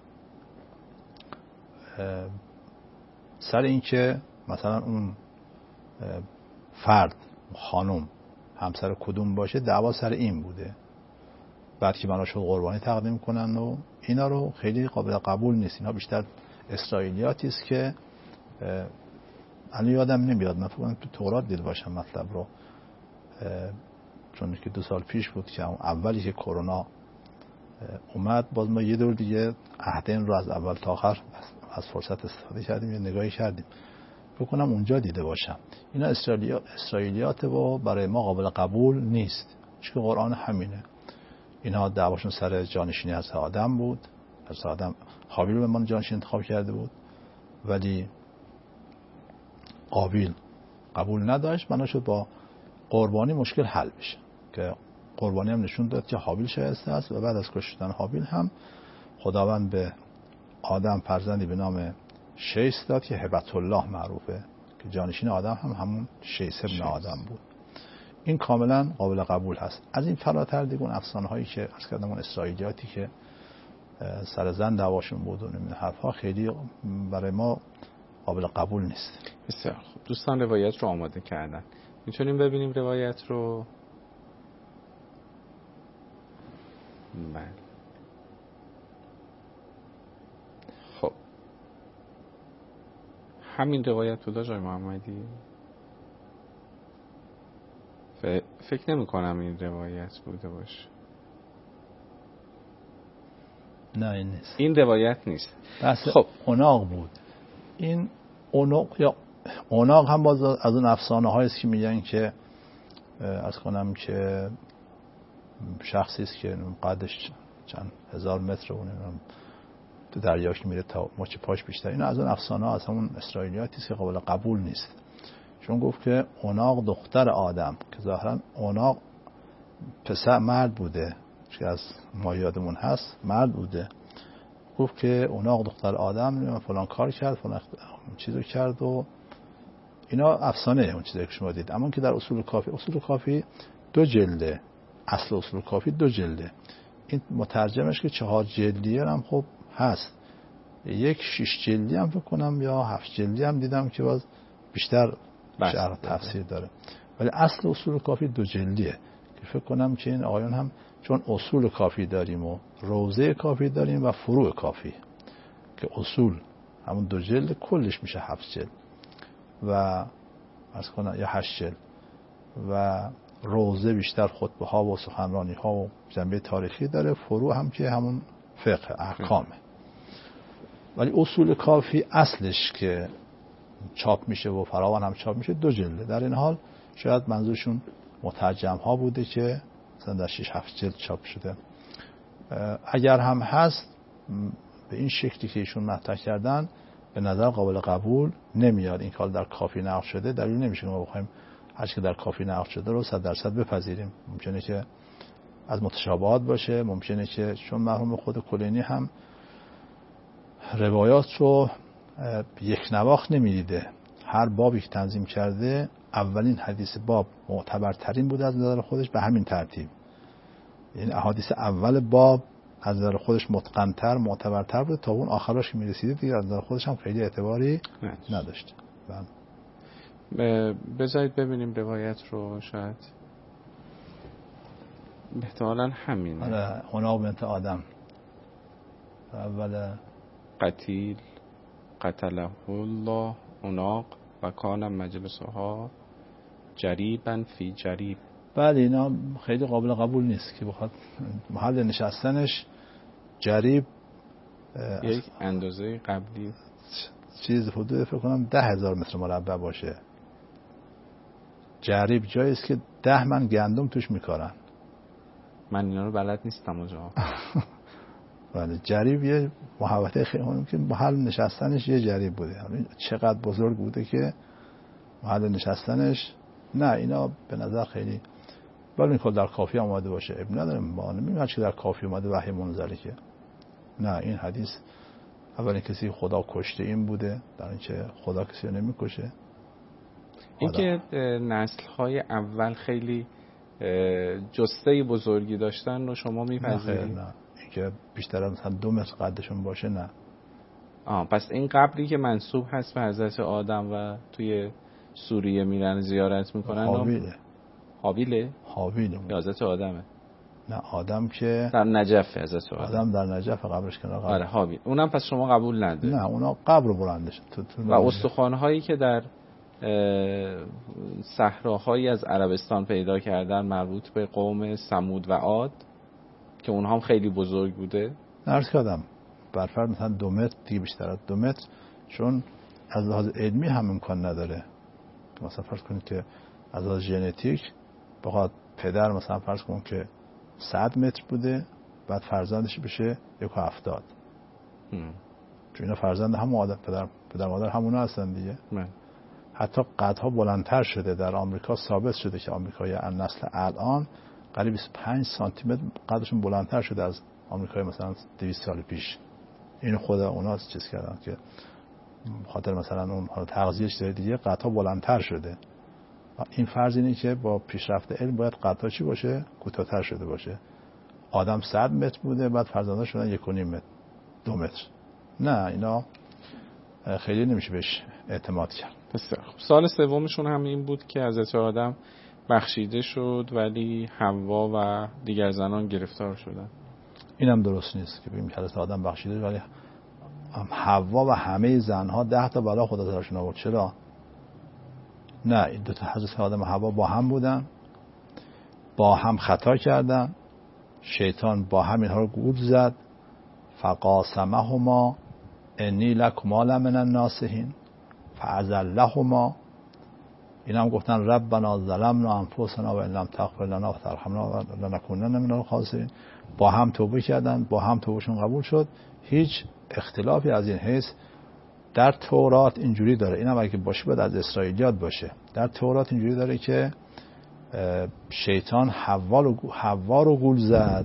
سر این که مثلا اون فرد خانم همسر کدوم باشه دعوا سر این بوده، بعد که بنا شد قربانی تقدیم کنن و اینا رو خیلی قابل قبول نیست. اینا بیشتر اسرائیلیاتی است که الان یادم نمیاد، من فکر کنم تو تورات دید باشم مطلب رو، چون که دو سال پیش بود که اولی که کرونا اومد، باز ما یه دور دیگه عهدین رو از اول تا آخر از فرصت استفاده کردیم، یه نگاهی کردیم، فکر کنم اونجا دیده باشم. اینا اسرائیلیات و برای ما قابل قبول نیست، چون قرآن همینه. اینها دعواشون سر جانشینی از آدم بود، از آدم هابیل رو به من جانشین انتخاب کرده بود، ولی قابیل قبول نداشت، بنا شد با قربانی مشکل حل بشه که قربانی هم نشون داد که هابیل شایسته است و بعد از کشتن هابیل هم خداوند به آدم فرزندی به نام شیث داد که هبت الله معروفه که جانشین آدم هم همون شیث ابن آدم بود. این کاملا قابل قبول هست. از این فراتر دیگه اون افسانه هایی که عرض کردم اون اسرائیلیاتی که سر زن دعواشون بود و نمیدونم حرفا خیلی برای ما قابل قبول نیست. بسیار خوب. دوستان روایت رو آماده کردن، میتونیم ببینیم روایت رو؟ بله. خب همین روایت بود آقای محمدی؟ ف... فکر نمی کنم این روایت بوده باشه. نه این نیست. این روایت نیست. بحث خب اوناق بود. این اوناق یا اوناق هم باز از اون افسانه هایی است که میگن که از کنم که شخصی است که قدش چند هزار متر و نمیدونم تو دریا که میره تا مچ پاش بیشتر. این از اون افسانه ها، از همون اسرائیلیاتی است که قابل قبول نیست. چون گفت که اوناق دختر آدم که ظاهرا اوناق پسر مرد بوده که از ما یادمون هست مرد بوده. گفت که اوناق دختر آدم فلان کار کرد فلان چیزو کرد و اینا افسانه اون چیزی که شما دید. اما که در اصول کافی، اصول کافی دو جلده، اصل اصول کافی دو جلده. این مترجمش که چهار جلدیه هم خب هست، یک شش جلدی هم فکر کنم یا هفت جلدی هم دیدم که باز بیشتر شرح تفسیر داره، ولی اصل اصول کافی دو جلدیه که فکر کنم که این آیون هم چون اصول کافی داریم و روضه کافی داریم و فروع کافی که اصول همون دو جلد کلش میشه هفت جلد و از کنم یا هشت جلد و روضه بیشتر خطبه ها و سخنرانی ها و جنبه تاریخی داره، فروع هم که همون فقه احکامه. ولی اصول کافی اصلش که چاپ میشه و فراوان هم چاپ میشه دو جلده. در این حال شاید منظورشون مترجم ها بوده که مثلا در شش هفت جلد چاپ شده. اگر هم هست به این شکلی که ایشون مطرح کردن به نظر قابل قبول نمیاد. این کار در کافی نقل شده دلیل نمیشه که ما بخوایم هر چیزی که در کافی نقل شده رو صد درصد بپذیریم. ممکنه که از متشابهات باشه، ممکنه که چون مرحوم خود کلینی هم روایات رو یک نواخت نمیدیده، هر بابی که تنظیم کرده اولین حدیث باب معتبرترین بوده از نظر خودش به همین ترتیب. این احادیث اول باب از نظر خودش متقن‌تر معتبرتر بوده تا اون آخرش که میرسیده دیگه از نظر خودش هم خیلی اعتباری نداشته. بذارید ببینیم روایت رو، شاید احتمالاً همینه. آره اوناق بنت آدم اول قتیل قتله الله اوناق و کان مجلسها جریبا فی جریب. بله اینا خیلی قابل قبول نیست که بخواد محل نشستنش جریب یک اندازه قبلی چیز حدود فکر کنم ده هزار متر مربع باشه. جریب جایی است که ده من گندم توش میکارن. من اینا رو بلد نیستم اونجا. بله جریب یه محوطه خیلی که محل نشستنش یه جریب بوده. چقدر بزرگ بوده که محل نشستنش. نه اینا به نظر خیلی ولی این در کافی آمده باشه ابن نداره، ما نمی‌دونیم چی در کافی اومده وحی منزله که نه. این حدیث اولین کسی خدا کشته این بوده، در اینکه خدا کسی رو نمی‌کشه. این که نسل‌های اول خیلی جسته بزرگی داشتن رو شما می‌پذیرید؟ نه این که بیشتر از مثلا دو متر قدشون باشه نه. آه پس این قبری که منسوب هست به حضرت آدم و توی سوریه میرن زیارت میکنن حابیله. حابیله؟ حابیله یا حضرت آدمه؟ نه آدم که در نجف حضرت آدم. آدم در نجف قبرش کنار قبر. آره حابیل. اونم پس شما قبول ندارید؟ نه اونا قبر بلندش. و استخوان‌هایی که در صحراهایی از عربستان پیدا کردن مربوط به قوم ثمود و عاد که اونها هم خیلی بزرگ بوده. عرض کردم برفرض مثلا دو متر دیگه بیشتر از دو متر، چون از لحاظ علمی هم امکان نداره. مثلا فرض کنید که از لحاظ ژنتیک بخواد پدر مثلا فرض کنید که صد متر بوده بعد فرزندش بشه یک و هفتاد، چون اینا فرزند هم آدم پدر پدر مادر همونا هستن دیگه. من. حتی قدها بلندتر شده. در آمریکا ثابت شده که آمریکایی نسل الان قریب بیست و پنج سانتی متر قدشون بلندتر شده از آمریکایی مثلا دویست سال پیش. این خود اونا چیز کردن که خاطر مثلا اون تغذیه چیز دیگه قدها بلندتر شده. این فرض اینه که با پیشرفت علم باید قدها چی باشه؟ کوتاه‌تر شده باشه. آدم صد متر بوده، بعد فرزندان شدن یک و نیم متر، دو متر. نه اینا خیلی نمیشه بهش اعتماد کرد. بسیار خوب. سال سومشون هم این بود که حضرت آدم بخشیده شد ولی حوا و دیگر زنان گرفتار شدن. اینم درست نیست که بگیم که حضرت آدم بخشیده ولی حوا و همه زنها ده تا بلا خدا سرشون آورد. چرا؟ نه، این دو تا حضرت آدم و حوا با هم بودن، با هم خطا کردن، شیطان با هم اینها رو گول زد. فقاسمهما انی لکما لمن الناصحین فازلهما. اینا هم گفتن ربنا ظلمنا انفسنا و ان لم تغفر لنا و ترحمنا لنکونن من الخاسرین. با هم توبه کردن، با هم توبهشون قبول شد. هیچ اختلافی از این حیث در تورات اینجوری داره. اینم اگه باشه باید از اسرائیلیات باشه. در تورات اینجوری داره که شیطان حوا رو حوا رو گول زد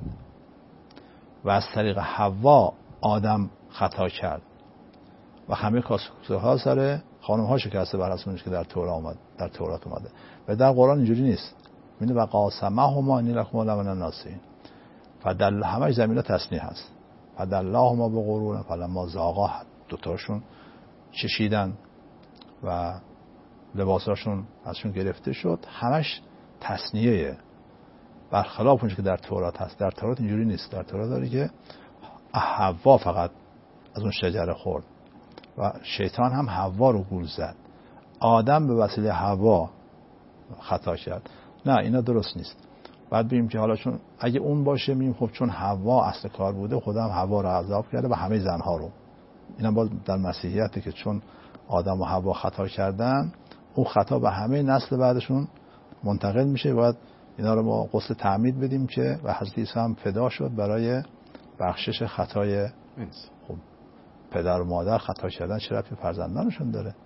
و از طریق حوا آدم خطا کرد و همه کاسه ها سر خانم ها شکسته بر اساس که در تورات اومد، در تورات اومده. و در قرآن اینجوری نیست. میگه و قاسمهما انی لکما لمن الناصحین. فدل همش زمینه تصنیح هست. فدلهما بغرور فلما ذاقا، دو تاشون چشیدن و لباساشون ازشون گرفته شد. همش تصنیه، برخلاف اونچه که در تورات هست. در تورات اینجوری نیست. در تورات داره که حوا فقط از اون شجره خورد و شیطان هم حوا رو گول زد. آدم به وسیله حوا خطا کرد. نه اینا درست نیست. بعد ببینیم که حالا چون اگه اون باشه میگیم خب چون حوا اصل کار بوده خدا هم حوا رو عذاب کرده و همه زنها رو. اینا باز در مسیحیته که چون آدم و حوا خطا کردن اون خطا به همه نسل بعدشون منتقل میشه. باید اینا رو ما غسل تعمید بدیم که و حضرت عیسی هم فدا شد برای بخشش خطای. خب پدر و مادر خطا کردن چه ربطی به فرزندانشون داره؟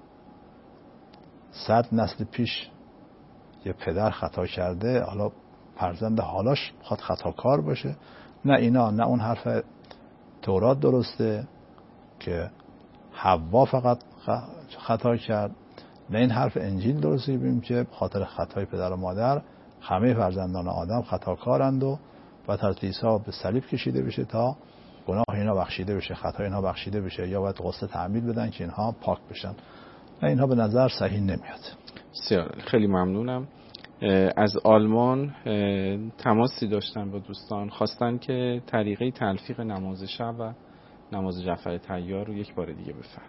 صد نسل پیش یه پدر خطا کرده، حالا فرزند حالاش خواهد خطاکار باشه؟ نه اینا، نه اون حرف تورات درسته که حوا فقط خطا کرد، نه این حرف انجیل درسته ببینیم که خاطر خطای پدر و مادر همه فرزندان آدم خطاکارند و باید حضرت عیسی به صلیب کشیده بشه تا گناه اینا بخشیده بشه، خطای اینا بخشیده بشه، یا باید غسل تعمید بدن که اینها پاک بشن. نه اینها به نظر صحیح نمیاد. بسیار خیلی ممنونم. از آلمان تماسی داشتن با دوستان، خواستن که طریقه تلفیق نماز شب و نماز جعفر طیار رو یک بار دیگه بفهم.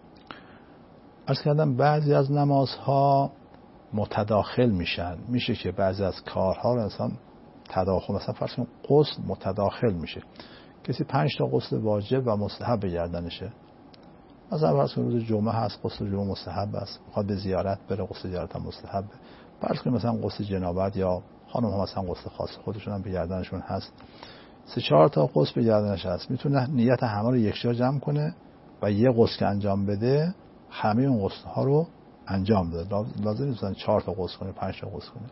عرض کردم بعضی از نمازها متداخل میشن. میشه که بعضی از کارها رو انسان تداخل، مثلا فرض کن غسل متداخل میشه. کسی پنج تا غسل واجب و مستحب به گردنشه. مثلا فرض کن روز جمعه هست، غسل جمعه مستحب است، میخواد به زیارت بره، غسل زیارت هم مستحب. فرض کن مثلا غسل جنابت یا خانم ها مثلا غسل خاص خودشون هم به گردنشون هست. سه چهار تا غسل به گردنش هست. میتونه نیت همه رو یکجا جمع کنه و یه غسل انجام بده، همه اون غسل ها رو انجام بده. لازم نیست چهار تا غسل کنه، پنج تا غسل کنه.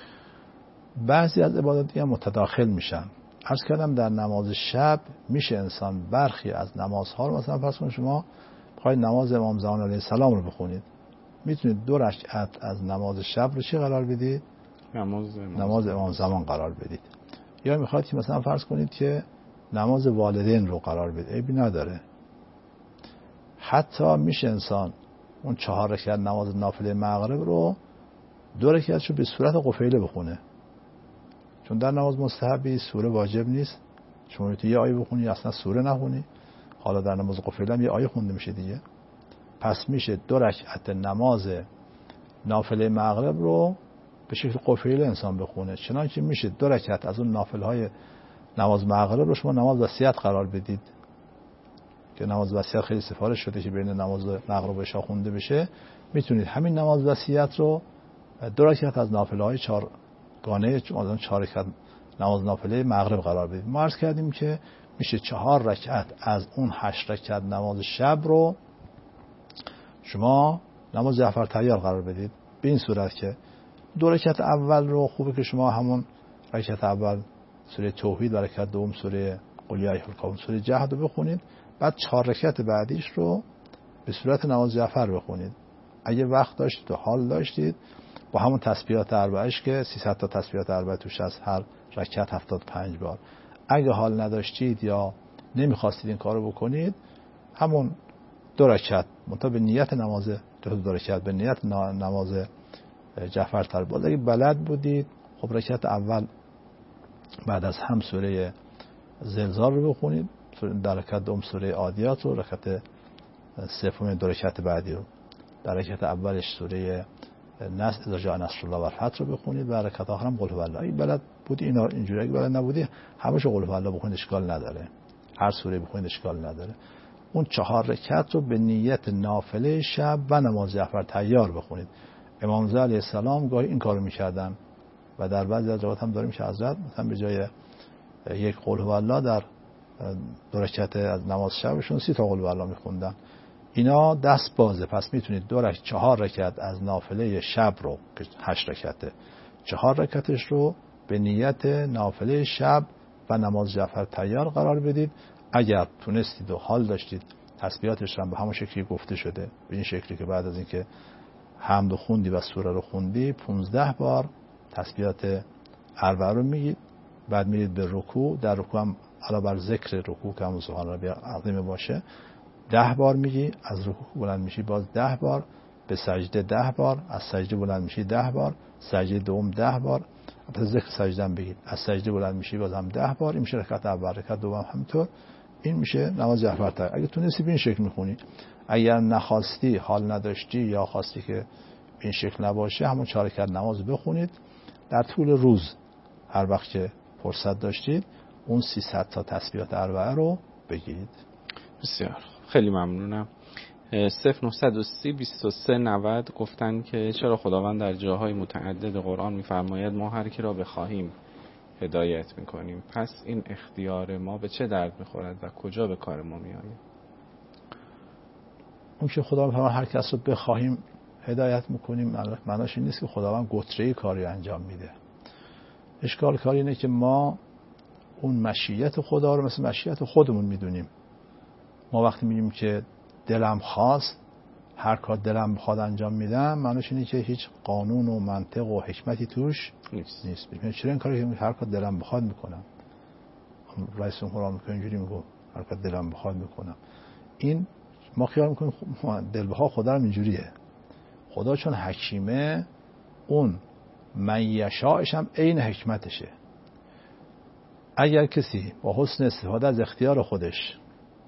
بعضی از عبادات دیگه متداخل میشن. عرض کردم در نماز شب میشه انسان برخی از نمازها رو، مثلا فرض کن شما بخواید نماز امام زمان علیه السلام رو بخونید، میتونید دو رکعت از نماز شب رو چی قرار بدید؟ نماز امام, نماز امام زمان قرار بدید. یا میخواید که مثلا فرض کنید که نماز والدین رو قرار بدید، عیبی نداره. حتی میشه انسان اون چهار رکعت نماز نافله مغرب رو دو رکعتشو به صورت قفیله بخونه، چون در نماز مستحبی سوره واجب نیست. شما میتونی یه آیه بخونی یا اصلا سوره نخونی. حالا در نماز قفیله هم یه آیه خونده میشه دیگه. پس میشه دو رکعت نماز نافله مغرب رو به شکل قفیله انسان بخونه. چنانچه میشه دو رکعت از اون نافله های نماز مغرب رو شما نماز وصیت قرار بدید، که نماز وصیت خیلی سفارش شده که بین نماز مغرب و عشا خونده بشه. میتونید همین نماز وصیت رو دو رکعت از نافله های چهار گانه چهار رکعت نماز نافله مغرب قرار بدید. ما عرض کردیم که میشه چهار رکعت از اون هشت رکعت نماز شب رو شما نماز جعفر طیار قرار بدید، به این صورت که دو رکعت اول رو خوبه که شما همون رکعت اول سوره توحید و رکعت دوم سوره قل یا ایها الکافرون سوره جهاد رو بخونید، بعد چهار رکعت بعدیش رو به صورت نماز جعفر بخونید. اگه وقت داشتید و حال داشتید با همون تسبیحات اربعه‌اش که سیصد تا تسبیحات اربعه توش از هر رکعت هفتاد و پنج بار. اگه حال نداشتید یا نمیخواستید این کارو بکنید، همون دو رکعت منتها به نیت نماز دو, دو رکعت به نیت نماز جعفر طیار. باز اگه بلد بودید خب رکعت اول بعد از هم سوره زلزال رو بخونید، در رکعت دوم سوره عادیات رو، رکعت سوم دو رکعت بعدی رو در رکعت اولش سوره نصر اذا جاء نصر الله والفتح رو بخونید و رکعت آخرم قل هو الله. این بلد بودی اینا اینجوری، اگه بلد نبودی همش قل هو الله بخونید اشکال نداره، هر سوره بخونید اشکال نداره. اون چهار رکعت رو به نیت نافله شب و نماز جعفر طیار بخونید. امام رضا علیه السلام گاهی این کارو می‌کردن و در بعضی از روایات هم داریم که حضرت مثلا به جای یک قل هو الله در دو رکعت از نماز شبشون سی تا قل هو الله می‌خوندن. اینا دست بازه، پس میتونید دو رکعت چهار رکعت از نافله شب رو که هشت رکعته، چهار رکعتش رو به نیت نافله شب و نماز جعفر طیار قرار بدید. اگر تونستید و حال داشتید تسبیحاتش هم به همون شکلی گفته شده، به این شکلی که بعد از اینکه حمد خوندی و سوره رو خوندی پونزده بار تسبیحات اربعه رو میگید، بعد میرید به رکوع، در رکوع هم علاوه بر ذکر رکوع که هم سبحان ربی العظیم باشه ده بار میگی، از رکوع بلند میشی باز ده بار، به سجده ده بار، از سجده بلند میشی ده بار، سجده دوم ده بار، پس ذکر سجده هم بگید، از سجده بلند میشی باز هم ده بار. این میشه رکعت اول. رکعت دوم همینطور. این میشه نماز جعفر طیار. اگه تونستی به این شکل میخونی، اگر نخواستی حال نداشتی یا خواستی که این شکل نباشه همون چهار رکعت نماز بخونید. در طول روز هر وقت که فرصت داشتید اون سیصد تا تسبیحات اربعه رو بگید. بسیار خیلی ممنونم. صفر نهصد و سی بیست و سه نود گفتن که چرا خداوند در جاهای متعدد قرآن میفرماید ما هر کی را بخواهیم هدایت میکنیم، پس این اختیار ما به چه درد میخورد و کجا به کار ما میآید؟ اون که خداوند فرمان هر کس رو بخواهیم هدایت میکنیم معناش این نیست که خداوند گتره کاری انجام میده. اشکال کار اینه که ما اون مشیت خدا رو مثل مشیت خودمون میدونیم. ما وقتی میگیم که دلم خواست هر کار دلم بخواد انجام میدم، معناش اینه که هیچ قانون و منطق و حکمتی توش نیست. نیست. ببین چرا این کاری که هر کار دلم بخواد میکنم؟ رئیس جمهور آمریکا اینجوری میگه هر کار دلم بخواد میکنم. این ما خیال میکنیم دلبها خدا هم اینجوریه. خدا چون حکیمه اون من یشاءش هم عین حکمتشه. اگر کسی با حسن استفاده از اختیار خودش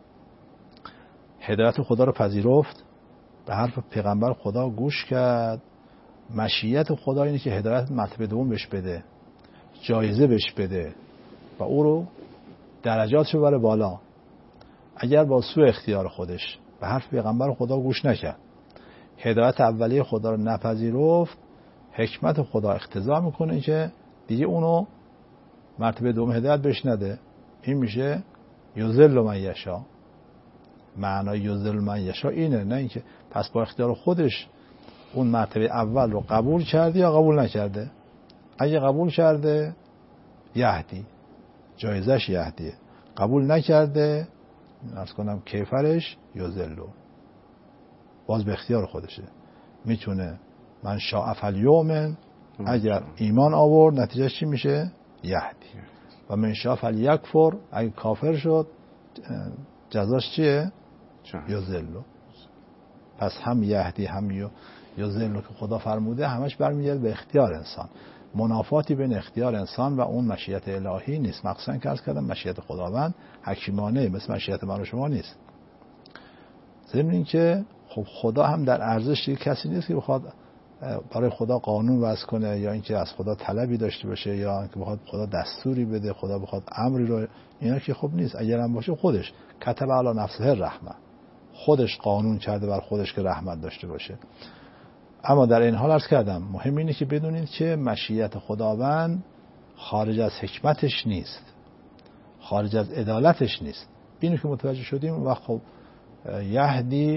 هدایت خدا رو پذیرفت، به حرف پیغمبر خدا گوش کرد، مشیت خدا اینه که هدایت مرتبه دوم بهش بده، جایزه بهش بده و او رو درجاتش ببره بالا. اگر با سوء اختیار خودش به حرف پیغمبر خدا گوش نکرد، هدایت اولیه خدا رو نپذیرفت، حکمت خدا اقتضا میکنه که دیگه اونو مرتبه دوم هدایت بهش نده. این میشه یذل من یشاء. معنای یذل من یشاء اینه، نه اینکه پس با اختیار خودش اون مرتبه اول رو قبول کرده یا قبول نکرده. اگه قبول کرده یهدی، جایزش یهدیه. قبول نکرده عرض کنم کیفرش یذلو، باز به اختیار خودشه. میتونه من شاء فلیؤمن، اگر ایمان آورد نتیجهش چی میشه؟ یهدی. و من شاء فلیکفر، اگه کافر شد جزاش چیه؟ یذلو. پس هم یهدی هم یذلو که خدا فرموده همش برمیگرده به اختیار انسان. منافاتی بین اختیار انسان و اون مشیت الهی نیست. مقصد که عرض کردم مشیت خداوند حکیمانه مثل مشیت من و شما نیست. ضمن این که خب خدا هم در ارزش یک کسی نیست که بخواد برای خدا قانون وضع کنه یا اینکه از خدا طلبی داشته باشه یا اینکه بخواد خدا دستوری بده، خدا بخواد امری رو، اینا که خب نیست. اگر هم باشه خودش کتب علی نفسه الرحمه، خودش قانون کرده بر خودش که رحمت داشته باشه. اما در این حال عرض کردم مهم اینه که بدونید که مشیت خداوند خارج از حکمتش نیست، خارج از عدالتش نیست. اینو که متوجه شدیم و خب یهدی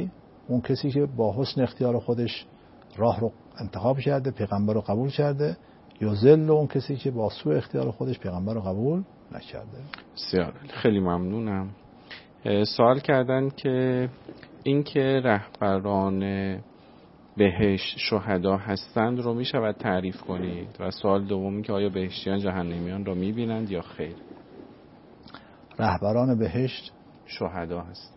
اون کسی که با حسن اختیار خودش راه رو انتخاب کرده، پیغمبر رو قبول کرده، یذل اون کسی که با سوء اختیار خودش پیغمبر رو قبول نکرده. بسیار خیلی ممنونم. سوال کردن که این که رهبران بهشت شهدا هستند رو می شود تعریف کنید؟ و سوال دومی که آیا بهشتیان جهنمیان رو می بینند یا خیر؟ رهبران بهشت شهدا هست.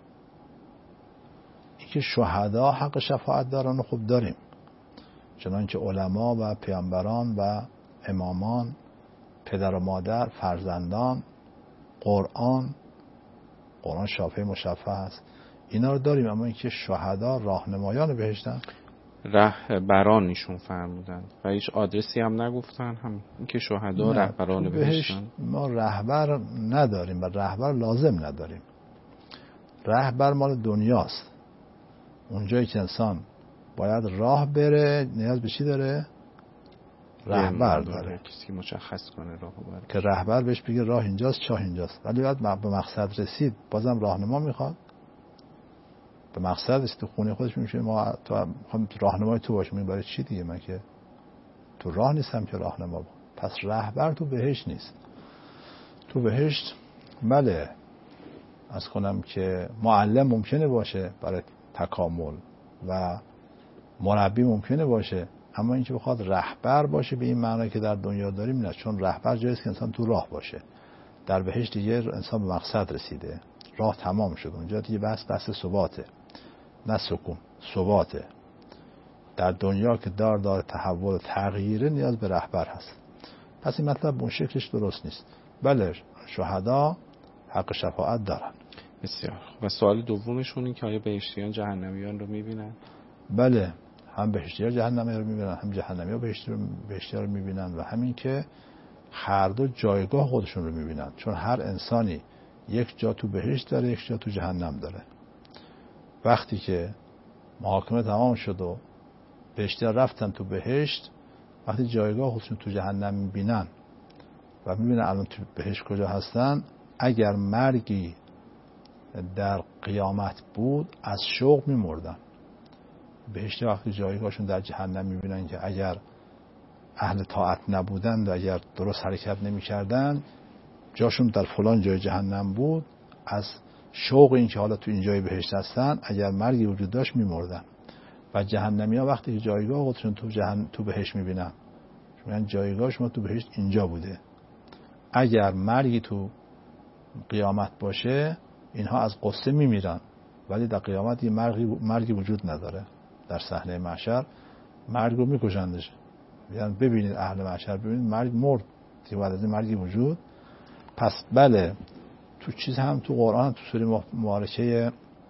این که شهدا حق شفاعت دارن، خب داریم، چنانکه علما و پیامبران و امامان، پدر و مادر، فرزندان، قرآن قرآن شافع مشفع است، اینا رو داریم. اما اینکه شهدا راهنمایان بهشتن، رهبران ایشون فرمودن و هیچ آدرسی هم نگفتن، هم اینکه شهدا رهبران بهشتن. ما رهبر نداریم و رهبر لازم نداریم. رهبر مال دنیاست، اونجایی که انسان باید راه بره نیاز به چی داره؟ رهبر داره، کسی مشخص کنه راهو بره، که رهبر بهش بگه راه اینجاست، چاه اینجاست. ولی بعد به مقصد رسید بازم راهنما میخواد. به مقصد رسید تو خونه خودش میشه ما تو میخوام راهنمای تو باشم، برای چی دیگه؟ من که تو راه نیستم که راهنما با. پس رهبر تو بهشت نیست. تو بهشت بله از کنم که معلم ممکنه باشه برای تکامل و مربی ممکنه باشه، اما اینکه بخواد رهبر باشه به این معنی که در دنیا داریم نه. چون رهبر جاییه که انسان تو راه باشه. در بهشت دیگه انسان به مقصد رسیده، راه تمام شد، اونجا دیگه بس بس ثباته، نه سکون، ثباته. در دنیا که دار دار تحول و تغییره نیاز به رهبر هست. پس این مطلب اون شکلش درست نیست. بله شهدا حق شفاعت دارن. بسیار. و سوال دومشون این که آیا بهشتیان جهنمیان رو میبینن؟ بله هم بهشتیان جهنمیان رو میبینن، هم جهنمیان بهشتیان رو میبینن و همین که هر دو جایگاه خودشون رو میبینن. چون هر انسانی یک جا تو بهشت داره، یک جا تو جهنم داره. وقتی که محاکمه تمام شد و بهشتیان رفتن تو بهشت، وقتی جایگاه خودشون تو جهنم میبینن و میبینن الان تو بهشت کجا هستن، اگر مرگی در قیامت بود از شوق میمردن. بهشتی وقتی جایگاهشون در جهنم میبینن که اگر اهل طاعت نبودن و اگر درست حرکت نمیکردن جاشون در فلان جای جهنم بود، از شوق این که حالا تو این جای بهشت هستن اگر مرگی وجود داشت میمردن. و جهنمی ها وقتی که جایگاه خودشون تو جهنم تو بهشت میبینن، میگن جایگاه شما تو بهشت اینجا بوده، اگر مرگی تو قیامت باشه اینها از قصه میمیرن، ولی در قیامت یه مرگی, مرگی وجود نداره. در صحنه محشر مرگ رو میکشندش، یعنی ببینید اهل محشر ببینید مرگ مرد دیگه، بعد از این مرگی وجود. پس بله تو چیز هم تو قرآن تو سوره مبارکه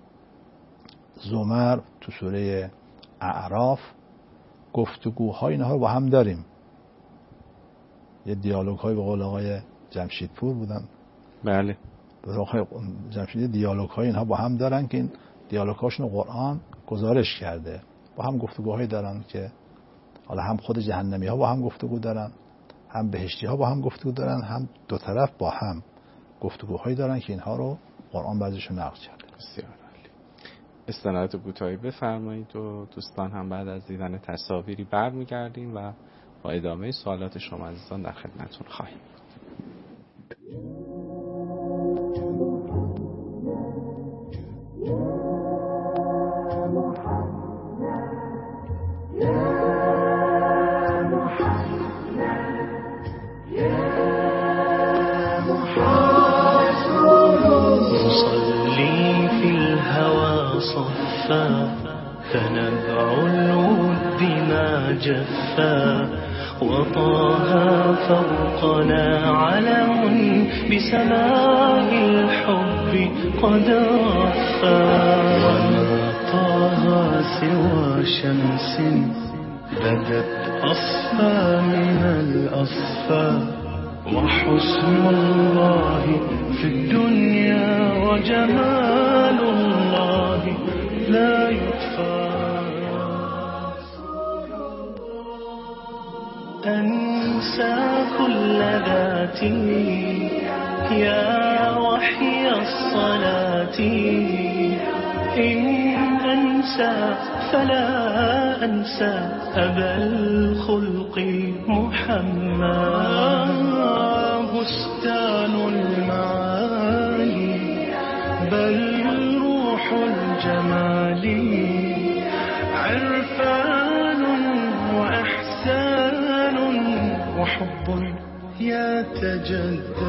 زمر، تو سوره اعراف گفتگوهای اینها رو با هم داریم. یه دیالوگ های به قول آقای جمشیدپور بودن، بله به قول آقای جمشید دیالوگ های اینها با هم دارن که این دیالوگ هاشون قرآن گزارش کرده. با هم گفتگوهایی دارن که حالا هم خود جهنمی ها با هم گفتگو دارن، هم بهشتی ها با هم گفتگو دارن، هم دو طرف با هم گفتگوهایی دارن که اینها رو قرآن بعضیشون نقل کرده. بسیار عالی. استناد کوتاهی بفرمایید و دوستان هم بعد از دیدن تصاویری برمیگردیم و با ادامه سوالات شما عزیزان در خدمتتون خواهیم بود. فنبع الود ما جفا وطاها فوقنا علم بسماء الحب قد رفا وما طاها سوى شمس بدت أصفى من الأصفى وحسن الله في الدنيا وجمال الله لا يطفى أنسى كل ذاتي يا وحي الصلاة إن أنسى فلا أنسى أبا الخلق محمد. بستان المعالي بل روح الجمال، عرفان وإحسان وحب يتجدد.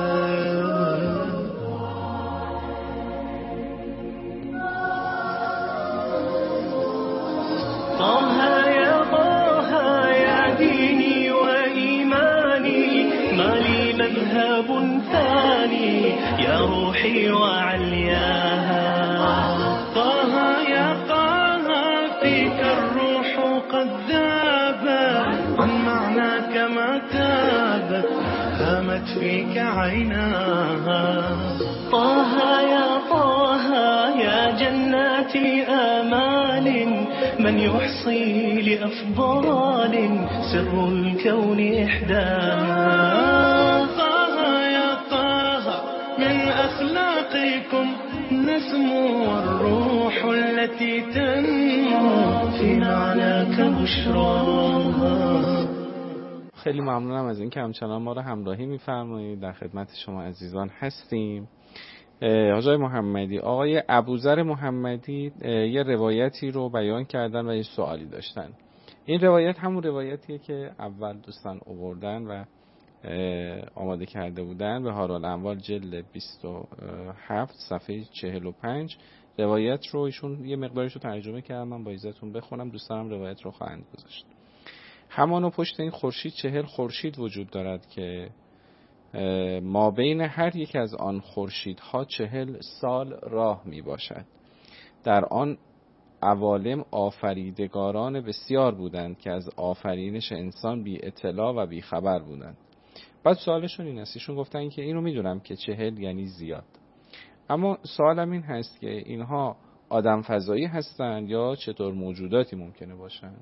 طه يا طه يا ديني وإيماني، ما لي مذهب ثاني يا روحي وعلياها. طه يا طه فيك الروح قد ذابت، عن معناك ما تابت هامت فيك عيناها. طه يا طه يا جنات آمال، من يحصي لأفضال سر الكون إحداها. طه يا طه من أخلاقكم نسمو والروح التي تنمو في معناك بشراها. خیلی ممنونم از این که همچنان ما را همراهی می‌فرمایید. در خدمت شما عزیزان هستیم. آقای محمدی، آقای ابوذر محمدی یه روایتی رو بیان کردن و یه سوالی داشتن. این روایت همون روایتیه که اول دوستان آوردن و آماده کرده بودن. بهار الانوار جلد بیست و هفت صفحه چهل و پنج روایت رو ایشون یه مقدارش رو ترجمه کردم، من با اجازهتون بخونم، دوستانم روایت رو خواهند گذاشت. همانو پشت این خورشید چهل خورشید وجود دارد که ما بین هر یک از آن خورشیدها چهل سال راه می باشد. در آن عوالم آفریدگاران بسیار بودند که از آفرینش انسان بی اطلاع و بی خبر بودند. بعد سوالشون این است، ایشون گفتن که اینو میدونم که چهل یعنی زیاد، اما سوالم این هست که اینها آدم فضایی هستند یا چطور موجوداتی ممکنه باشن؟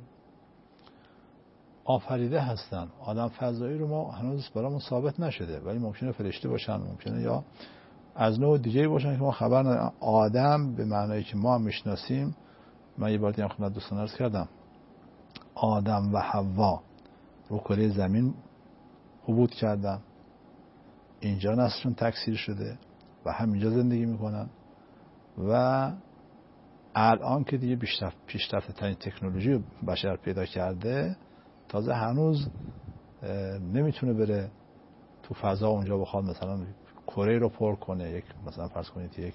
آفریده هستن. آدم فضایی رو ما هنوز برامون ثابت نشده، ولی ممکنه فرشته باشن، ممکنه یا از نوع دیگه باشن که ما خبر نداریم. آدم به معنایی که ما میشناسیم، من یه بار دیگه خدمت دوستان عرض کردم، آدم و حوا رو کره زمین حبوط کردن، اینجا نسلشون تکثیر شده و همینجا زندگی میکنن و الان که دیگه پیشرفته ترین تکنولوژی بشر پیدا کرده، تازه هنوز نمیتونه بره تو فضا اونجا بخواد مثلا کره رو پر کنه، یک مثلا فرض کنید یک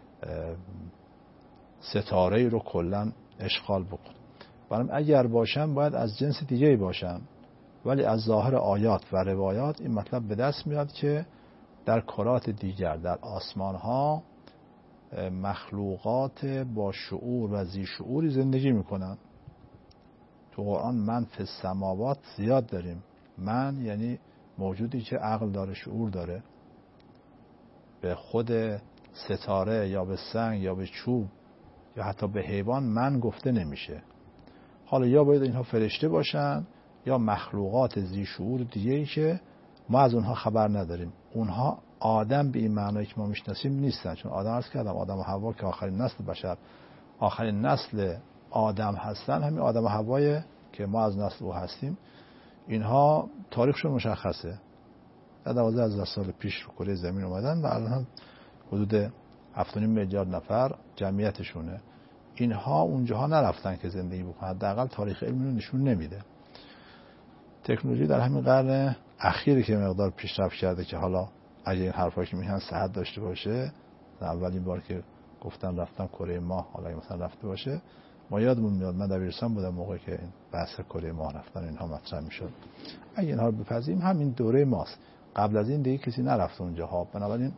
ستاره رو کلا اشغال بکنه. برام اگر باشن باید از جنس دیگه باشن، ولی از ظاهر آیات و روایات این مطلب به دست میاد که در کرات دیگر، در آسمان ها مخلوقات با شعور و ذی شعوری زندگی میکنن. تو قرآن من فی السماوات زیاد داریم. من یعنی موجودی که عقل داره، شعور داره. به خود ستاره یا به سنگ یا به چوب یا حتی به حیوان من گفته نمیشه. حالا یا باید اینها فرشته باشن یا مخلوقات ذی شعور دیگه‌ای که ما از اونها خبر نداریم. اونها آدم به این معنایی که ما میشناسیم نیستن، چون آدم عرض کردم آدم و حوا که آخرین نسل بشر، آخرین نسل آدم هستن، همین آدم و حوای که ما از نسل او هستیم. اینها تاریخشون مشخصه، در دوازده هزار سال پیش رو کره زمین اومدن و الان حدود هفت و نیم میلیارد نفر جمعیتشونه. اینها اونجاها نرفتن که زندگی بکنن، حداقل تاریخ علمی رو نشون نمیده. تکنولوژی در همین قرن اخیری که مقدار پیشرفت کرده که حالا اگه این حرفایی که میگن صحت داشته باشه، اولین بار که گفتن رفتم کره ماه، حالا مثلا رفته باشه، ما یادمون میاد من دبیرستان بودم موقعی که این بحث کره ماه رفتن اینها مطرح میشد. اگه اینها رو بپذیریم همین دوره ماست، قبل از این دیگه کسی نرفته اونجاها. بنابراین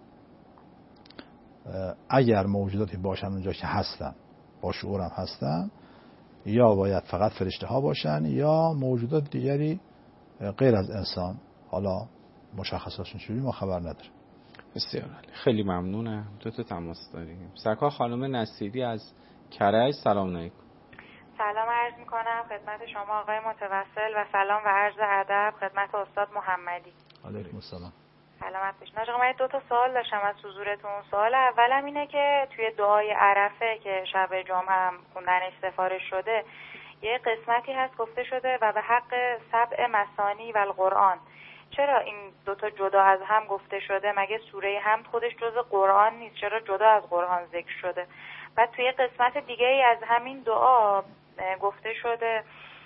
اگر موجوداتی باشن اونجا که هستن، با شعور هم هستن، یا باید فقط فرشته ها باشن یا موجودات دیگری غیر از انسان. حالا مشخصاتشون چجوری ما خبر نداریم. بسیار عالی، خیلی ممنونم. دو تا تماس داریم. سرکار خانم نصیری از کرج، سلام علیکم. سلام عرض میکنم خدمت شما آقای متوسل و سلام و عرض ادب خدمت استاد محمدی. علیکم السلام. سلامت باشین. آقا من دو تا سوال داشتم از حضورتون. سوال اولم اینه که توی دعای عرفه که شب جمعه هم خوندنش سفارش شده یه قسمتی هست گفته شده و به حق سبع مثانی و القرآن. چرا این دوتا جدا از هم گفته شده؟ مگه سوره حمد خودش جز قرآن نیست؟ چرا جدا از قرآن ذکر شده؟ و توی قسمت دیگه ای از همین دعا گفته شده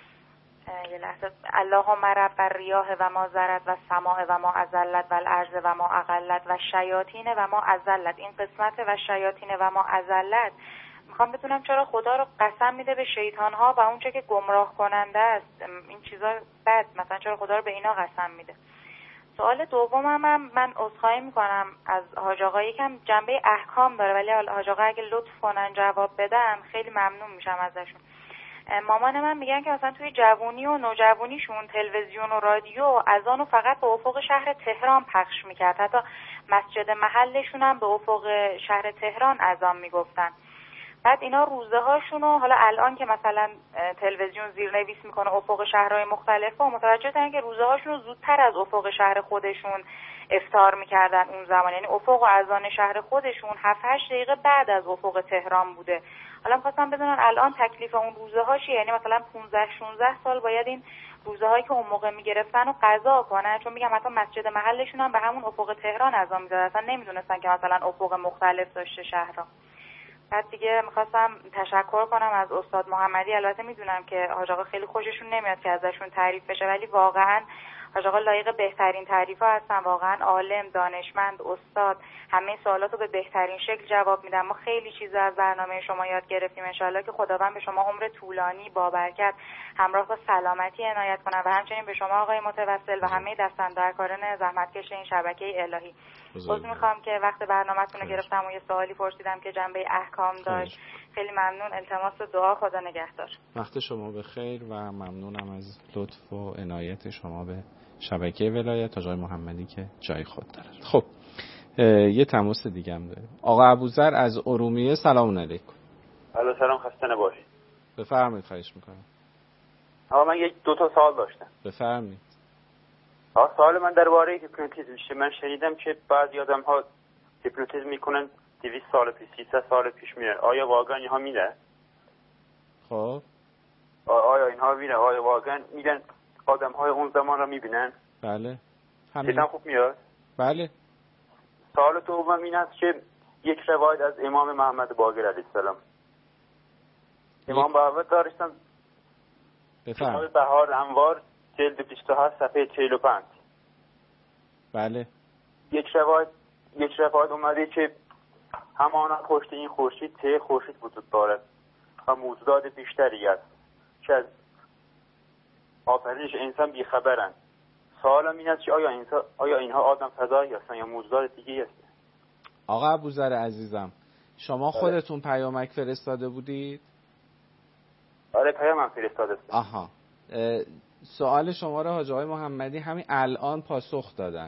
یه لحظه اللهم رب الریاح و ما زرد و سماع و ما ازلت و الارض و ما اقلت و شیاطین و ما ازلت. این قسمت و شیاطین و ما ازلت میخوام بدونم چرا خدا رو قسم میده به شیطان ها و اونچه که گمراه کننده است، این چیزا بد، مثلا چرا خدا رو به اینا قسم میده؟ سوال دومم هم من عذرخواهی میکنم از حاج آقا، یکم جنبه احکام داره ولی حاج آقا اگه لطف کنن جواب بدن خیلی ممنون میشم ازشون. مامان من میگن که مثلا توی جوونی و نوجوانیشون تلویزیون و رادیو اذان رو فقط به افق شهر تهران پخش میکرد، حتی مسجد محلشون هم به افق شهر تهران اذان میگفتن. بعد اینا روزه هاشونو حالا الان که مثلا تلویزیون زیرنویس میکنه افق شهرهای مختلف و متوجه شدن که روزه هاشونو زودتر از افق شهر خودشون افطار میکردن اون زمان، یعنی افق و اذان شهر خودشون هفت هشت دقیقه بعد از افق تهران بوده. حالا می‌خواستم بدونن الان تکلیف اون روزه هاش، یعنی مثلا پانزده شانزده سال باید این روزه هایی که اون موقع میگرفتن رو قضا کنن؟ چون میگم مثلا مسجد محلشون هم به همون افق تهران اذان می‌زدن، اصلا نمیدونستن که مثلا افق مختلف داشته شهرها. بعد دیگه میخواستم تشکر کنم از استاد محمدی. البته میدونم که حاج آقا خیلی خوششون نمیاد که ازشون تعریف بشه ولی واقعا حاج آقا لایق بهترین تعریف‌ها هستن، واقعا عالم، دانشمند، استاد، همه سوالاتو به بهترین شکل جواب میدن. ما خیلی چیزا از برنامه شما یاد گرفتیم، ان شاءالله که خداوند به شما عمر طولانی با برکت همراه با سلامتی عنایت کنه و همچنین به شما آقای متوسل و همه دستاندرکاران زحمتکش این شبکه الهی. عذر میخوام که وقت برنامه‌تون رو گرفتم و یه سوالی پرسیدم که جنبه احکام داشت. خیلی ممنون، التماس دعا، خدا نگهدار. وقت شما بخیر و ممنونم از لطف و عنایت شما به شبکه ولایت آقای محمدی که جای خود داره. خب یه تماس دیگه هم داریم. آقا ابوذر از ارومیه، سلام علیکم. علیکم سلام، خسته نباشید. بفرمایید، خواهش میکنم. آقا من یک دو تا سوال داشتم. بفرمایید. آقا سوال من درباره هیپنوتیزم میشه. من شنیدم که بعضی آدم‌ها هیپنوتیزم میکنن دویست سال پیش، سیصد سال پیش میرن. آیا واقعا اینها میره؟ خب آیا اینها میره؟ آیا واقعا میرن آدم‌های اون زمان رو میبینن؟ بله. همین خوب میاد؟ بله. سوال دوم این است که یک روایت از امام محمد باقر علیه السلام، امام باقر داشتن بفرمایید. بهار انوار جلد بیست و هشت صفحه چهل و پنج. بله. یک روایت یک روایت اومده که همانا پشت این خورشید ته خورشید وجود دارد و موجودات بیشتری است که از آفرینش انسان بیخبرند. سوالم این است که آیا اینها آیا اینها آدم فضایی هستند یا موجودات دیگه هستند؟ آقا ابوذر عزیزم، شما خودتون پیامک فرستاده بودید؟ آره پیامم فرستاده بود. آها. سوال شما رو حاج آقای محمدی همین الان پاسخ دادن.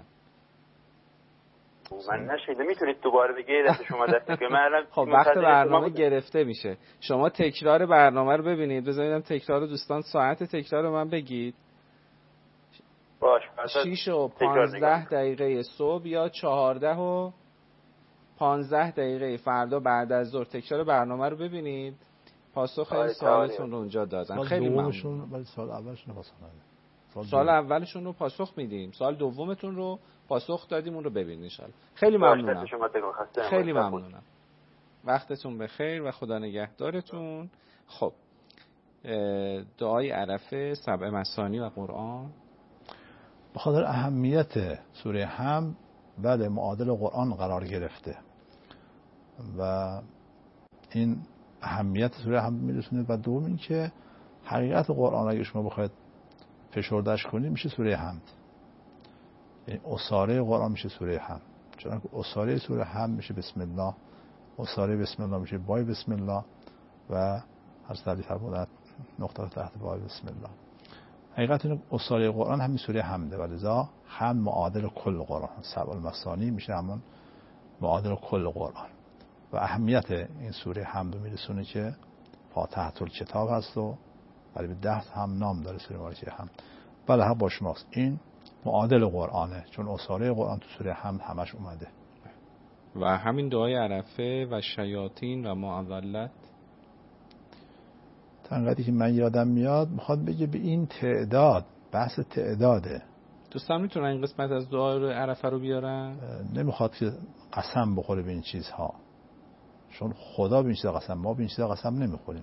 من نشیده، میتونید دوباره بگید دست شما دست که من خب وقت برنامه گرفته میشه. شما تکرار برنامه رو ببینید، بذارید تکرار دوستان ساعت تکرار رو من بگید. باش. شش و پانزده دقیقه صبح یا چهارده و پانزده دقیقه فردا بعد از ظهر تکرار برنامه رو ببینید. پاسخ این سوالتون رو اونجا دادن. خیلی ممنون. ولی سال اولشون رو پاسخ سال, سال اولشون رو پاسخ میدیم، سال دومتون رو پاسخ دادیم، اون رو ببینید ان شاءالله. خیلی ممنونم. خیلی ممنونم. وقتتون بخیر و خدا نگهدارتون. خب دعای عرفه، سبع مثانی و قرآن. به خاطر اهمیت سوره حمد بعد معادل قرآن قرار گرفته و این اهمیت سوره حمد میرسونه. و دوم این که حقیقت قرآن اگه شما بخواید فشردهش کنید میشه سوره حمد، یعنی اساره قرآن میشه سوره حمد. چون که اساره سوره حمد میشه بسم الله، اساره بسم الله میشه بای بسم الله و هر سالی فرمودن نقطه تحت بای بسم الله. حقیقت این اساره قرآن همین سوره حمده و لذا حمد معادل کل قرآن، سبع المثانی میشه همون معادل کل قرآن. و اهمیت این سوره حمد میرسونه که فاتحه الکتاب هست و ولی به ده هم نام داره سوره مبارکه حمد. بله حق با شماست. این معادل قرآنه، چون اصاره قرآن تو سوره حمد همش اومده. و همین دعای عرفه و شیاطین و ما اضلت، تنقیدی که من یادم میاد میخواد بگه به این تعداد، بحث تعداده. دوستان میتونن این قسمت از دعای عرفه رو بیارن؟ نمیخواد که قسم بخوره به این چیزها، چون خدا به این چیزها قسم، ما به این چیزها قسم نمیخوریم.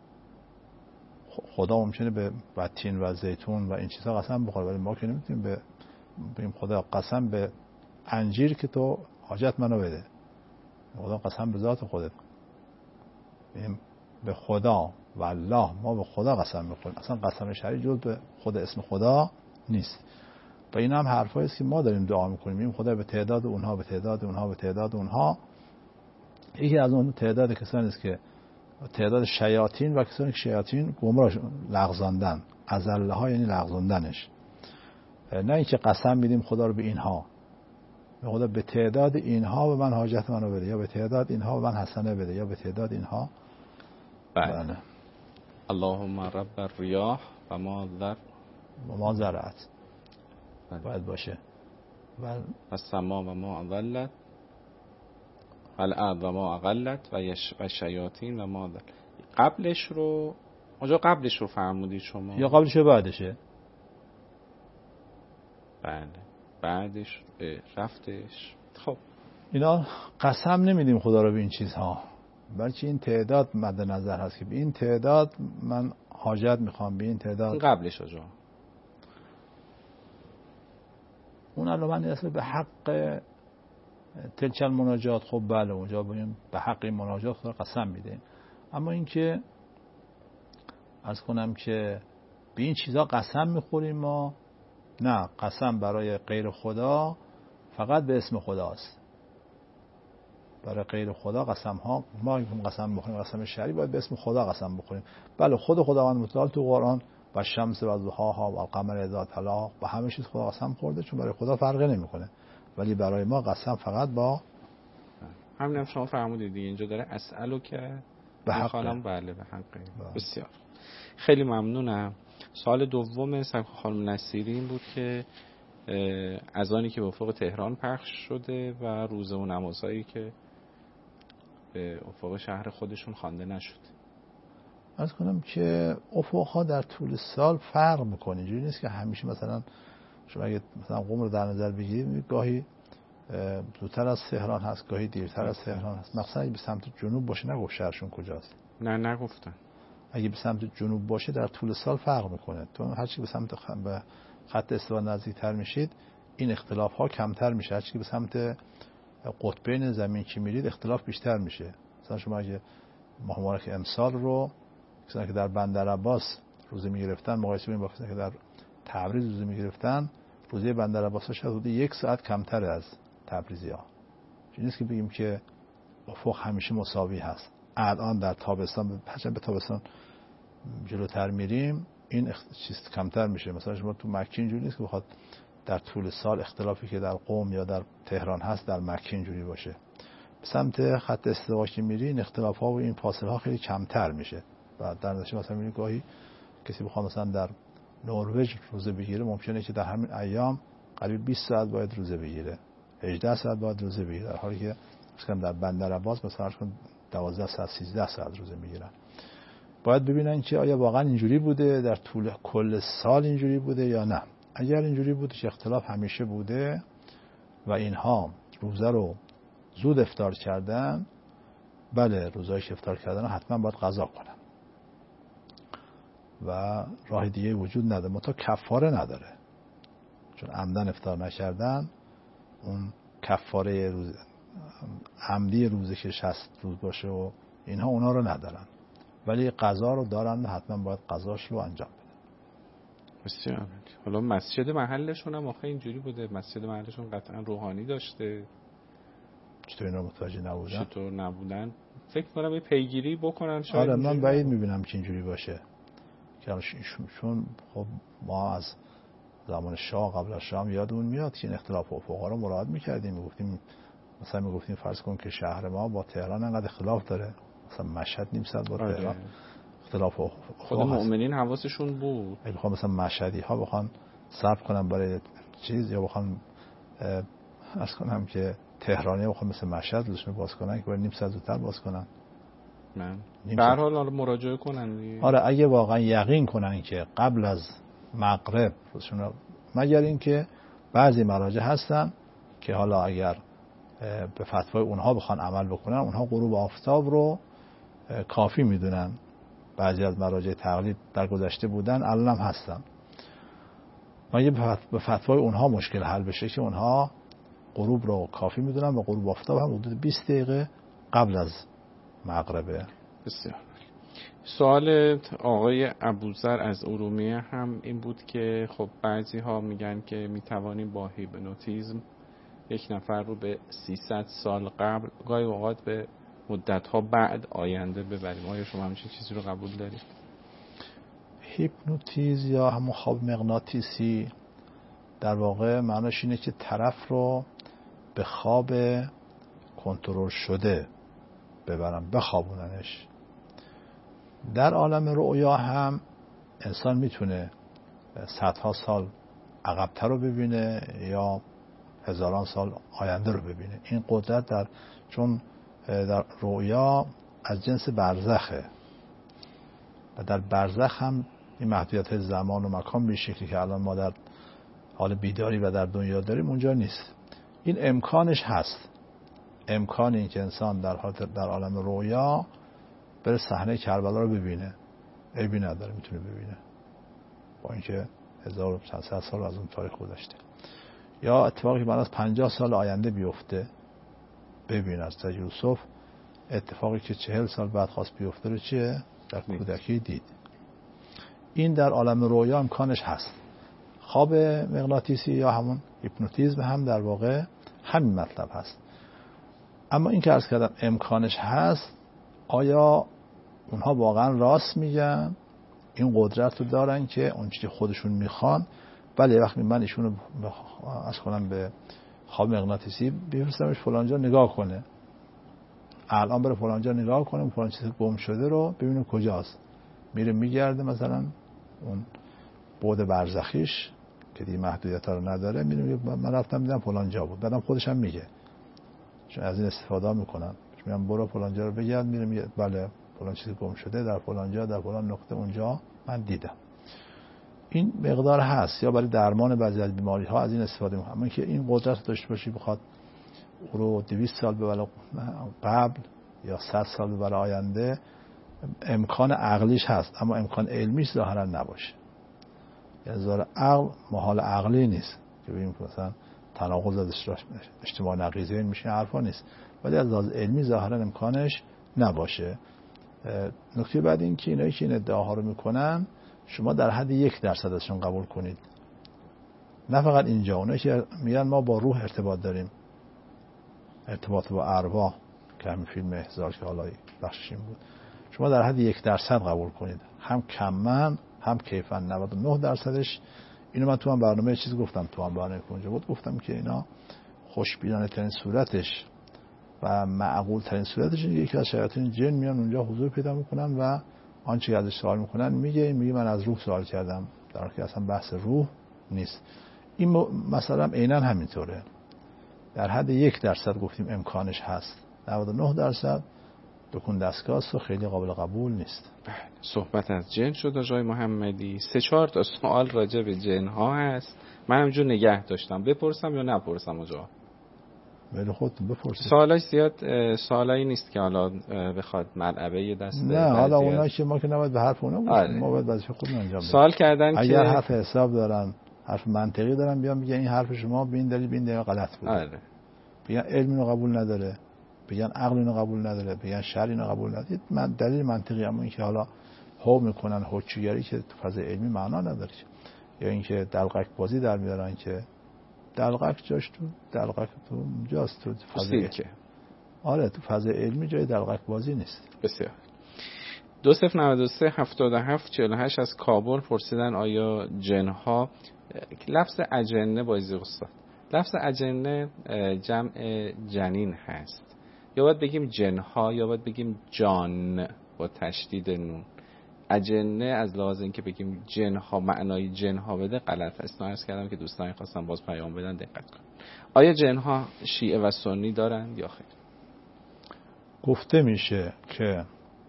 خدا ممکنه به تین و زیتون و این چیزها قسم بخوره، ولی ما که نمیتونیم به بگیم خدا قسم به انجیر که تو حاجت منو بده. خدا قسم به ذات خودت، بگیم به خدا و الله، ما به خدا قسم میخوریم. اصلا قسم شرعی جز به خود اسم خدا نیست. و این هم حرفایی است که ما داریم دعا میکنیم، میگیم خدا به تعداد اونها، به تعداد اونها، به تعداد اونها. یکی از اون تعداد کسانی است که تعداد شیاطین و کسانی که شیاطین گمراه لغزاندن، ازله ها یعنی لغزاندنش. نه اینکه قسم میدیم خدا رو به اینها، به خدا به تعداد اینها به من حاجت منو بده، یا به تعداد اینها به من حسنه بده، یا به تعداد اینها. بله. اللهم رب الریاح و ما ذر و ما زرعت باید باشه، و السما و ما اضلت و الارض و ما اغلت و یش و شیاطین و ما ذر. قبلش رو اونجا قبلش رو فرمودید شما یا قبلش و بعدشه؟ بله بعدش رفتش. خب اینا قسم نمیدیم خدا رو به این چیزها، بلکه این تعداد مد نظر هست که به این تعداد من حاجت میخوام، به این تعداد. قبلش آجا اون علامه اصلا به حق تلچل مناجات. خب بله اونجا باید به حق این مناجات خدا قسم میدیم. اما اینکه عرض کنم که به این چیزها قسم میخوریم ما، نه، قسم برای غیر خدا فقط به اسم خداست. برای غیر خدا قسم ها ما قسم بخوریم، قسم شرعی باید به اسم خدا قسم بخوریم. بله خود خداوند متعال تو قرآن و شمس و ضحاها و القمر اذا تلاها و همه چیز خدا قسم خورده، چون برای خدا فرقی نمیکنه. ولی برای ما قسم فقط با همین هم شما فرمودید دیگه، اینجا داره اسئلو که به حق. بله به حق. بسیار خیلی ممنونم. سوال دوم سبک خانم نصیری این بود که اذانی که به افق تهران پخش شده و روزه و نمازهایی که به افق شهر خودشون خوانده نشد. عرض کنم که افقها در طول سال فرق میکنه، اینجوری نیست که همیشه مثلا شما اگه مثلا قم رو در نظر بگیرید گاهی زودتر از تهران هست، گاهی دیرتر از تهران هست. مثلا اگه به سمت جنوب باشه، نگفت شهرشون کجاست؟ نه نگفتن. اگه به سمت جنوب باشه در طول سال فرق میکنه. تو هر چی به سمت خ... به خط استوا نزدیکتر میشید این اختلاف ها کمتر میشه، هر چی به سمت قطبین زمین که میرید اختلاف بیشتر میشه. مثلا شما اگه ماه مبارک امسال رو کسانی که در بندر عباس روزه میگرفتن مقایسه کنید با کسانی که در تبریز روزه میگرفتن، روزه بندر عباس شاید حدود یک ساعت کمتر از تبریزی‌ها. چیزی نیست که بگیم که افق همیشه مساوی هست. الان در تابستان به تابستان جلوتر میریم این اخ... چیز کمتر میشه. مثلا شما تو مکه اینجوری نیست که بخواد در طول سال اختلافی که در قم یا در تهران هست در مکه اینجوری باشه. به سمت خط استوا که میری این اختلاف ها و این فاصله ها خیلی کمتر میشه. و در نتیجه مثلا میبینید گاهی کسی بخواد مثلا در نروژ روزه بگیره ممکنه که در همین ایام قریب بیست ساعت باید روزه بگیره، هجده ساعت باید روزه بگیره، در حالی که مثلا در بندر عباس مثلا دوازده ساعت سیزده ساعت روزه میگیرن. باید ببینن که آیا واقعا اینجوری بوده در طول کل سال اینجوری بوده یا نه. اگر اینجوری بوده که اختلاف همیشه بوده و اینها روزه رو زود افطار کردن، بله روزایی که افطار کردن حتما باید قضا کنن و راه دیگه وجود نداره، متا کفاره نداره، چون عمدن افطار نکردن اون کفاره روز عمدی روزه که شصت روز باشه و اینها اونا رو ندارن، ولی قضا رو دارن، حتما باید قضاش رو انجام بدن. بسیار. حالا مسجد محلشون هم آخه اینجوری بوده، مسجد محلشون قطعا روحانی داشته. چطور اینا متوجه نبودن؟ چطور نبودن؟ فکر کنم یه پیگیری بکنن شاید. آره من بعید میبینم که اینجوری باشه، چون خب ما از زمان شاه قبل از شاه یادمون میاد که این اختلاف افقا رو مراعات میکردیم، میگفتیم مثلا میگفتیم فرض کن که شهر ما با تهران انقدر اختلاف داره، مثلا مشهد نیم ساعت با آره. تهران اختلاف افقا. خود مؤمنین حواسشون بود اگه بخوام مثلا مشهدی ها بخوان صرف کنن برای چیز یا بخوام عرض کنم که تهرانی بخوام مثل مشهد روشون باز کنن که باید نیم ساعت زودتر باز کنن. من به هر حال مراجعه کنن دیگه. آره اگه واقعا یقین کنن که قبل از مغرب روشون، مگر اینکه بعضی مراجع هستن که حالا اگر به فتوای اونها بخوان عمل بکنن، اونها غروب آفتاب رو کافی میدونن. بعضی از مراجع تقلید در گذشته بودن، الان هم هستن. مگه به فتوای اونها مشکل حل بشه که اونها غروب رو کافی میدونن و غروب آفتاب هم حدود بیست دقیقه قبل از مغربه. بسیار. سوال آقای ابوذر از ارومیه هم این بود که خب بعضی ها میگن که میتوانیم با هیپنوتیزم یک نفر رو به سیصد سال قبل، گاهی اوقات به مدت ها بعد آینده ببریم. آیا شما همچین چیزی رو قبول دارید؟ هیپنوتیزم یا همون خواب مغناطیسی در واقع معناش اینه که طرف رو به خواب کنترل شده ببرن، بخوابوننش. در عالم رؤیا هم انسان میتونه صدها سال عقب‌تر رو ببینه یا هزاران سال آینده رو ببینه. این قدرت در چون در رؤیا از جنس برزخه و در برزخ هم این محدودیت زمان و مکان به شکلی که الان ما در حال بیداری و در دنیا داریم اونجا نیست. این امکانش هست، امکان این که انسان در حالت در عالم رؤیا بره صحنه کربلا رو ببینه، عیبی نداره، میتونه ببینه با اینکه هزار و چند صد سال از اون تاریخ گذشته. یا اتفاقی که بعد از پنجاه سال آینده بیفته ببینه. از یوسف اتفاقی که چهل سال بعد خواست بیفته رو چیه؟ در کودکی دید. این در عالم رؤیا امکانش هست. خواب مغناطیسی یا همون هیپنوتیزم هم در واقع همین مطلب هست. اما این که عرض کردم امکانش هست، آیا اونها واقعا راست میگن؟ این قدرت رو دارن که اون چیزی خودشون میخوان؟ بله، وقتی من ایشونو از کنم به خواب مغناطیسی بفرستمش فلانجا نگاه کنه، الان بره فلانجا نگاه کنه، فلان چیز گم شده رو ببینه کجاست، میره میگرده مثلا اون بعد برزخیش که دیگه محدودیت ها رو نداره، میره من رفتم دیدم فلانجا بود، بعدم خودش هم میگه، چون از این استفاده میکنن، میگم برو فلانجا رو بگرد، میره میگه بله فلان چیز گم شده در فلانجا در فلان نقطه اونجا من دیدم. این مقدار هست. یا برای درمان بعضی از بیماری ها از این استفاده میکنم. اما که این قدرت داشته باشی بخواد او رو دویست سال به قبل یا صد سال به برای آینده، امکان عقلیش هست اما امکان علمیش ظاهرا نباشه. یعنی ظاهر عقل محال عقلی نیست که ببینیم مثلا تناقض از اجتماع نقیضین میشه، حرفا نیست، ولی از لحاظ علمی ظاهرا امکانش نباشه. نکته بعد این که اینایی که این ادعاها رو میکنن شما در حد یک درصد ازشون قبول کنید. نه فقط اینجا، اونایی که میگن ما با روح ارتباط داریم، ارتباط با ارواح که همین فیلم احضار که حالا بخشش این بود، شما در حد یک درصد قبول کنید، هم کمن هم کیفن. نود و نه درصدش اینو من تو هم برنامه چیز گفتم، تو هم برنامه اونجا بود گفتم که اینا خوشبینانه ترین صورتش و معقول ترین صورتش اینه یکی از شیاطین جن میان اونجا حضور پیدا میکنن و آنچه که ازش سوال میکنن میگه میگه من از روح سوال کردم، در حالی که اصلا بحث روح نیست. این مثلا عیناً همینطوره. در حد یک درصد گفتیم امکانش هست، نود و نه درصد دکون دستگاه است و خیلی قابل قبول نیست. صحبت از جن شد آقای محمدی. سه چهار تا سوال راجع به جن ها هست، من همینجور نگه داشتم، بپرسم یا نپرسم آقا؟ ولی خودتون بپرسید. سوالاش زیاد سوالایی نیست که حالا بخواد ملعبه یه دست نه، حالا اونا که ما که نباید به حرف اونا گوش، ما باید وظیفه خودمون انجام بدیم. سوال کردن اگر که اگر حرف حساب دارن، حرف منطقی دارن، بیان میگن این حرف شما به این دلیل به این دلیل غلط بود. آره. بگن علم اینو قبول نداره، بگن عقل اینو قبول نداره، بگن شرع اینو قبول نداره، من دلیل منطقی. اما اینکه حالا هو میکنن هوچیگری که تو فضای علمی معنا نداره، یا اینکه دلقک بازی در میارن که دلقک جاش تو دلقک تو اونجاست تو فضای که آره تو فضای علمی جای دلقک بازی نیست. بسیار. دو صفر نود و سه هفتاد و هفت چهل و هشت از کابل پرسیدن آیا جنها، لفظ اجنه بایزی استاد، لفظ اجنه جمع جنین هست، یا باید بگیم جنها یا باید بگیم جان با تشدید نون؟ اجنه از لحاظ اینکه بگیم جن ها معنای جن ها بده غلط است. عرض کردم که دوستان خواستم باز پیام بدن دقت کنن. آیا جن ها شیعه و سنی دارن یا خیر؟ گفته میشه که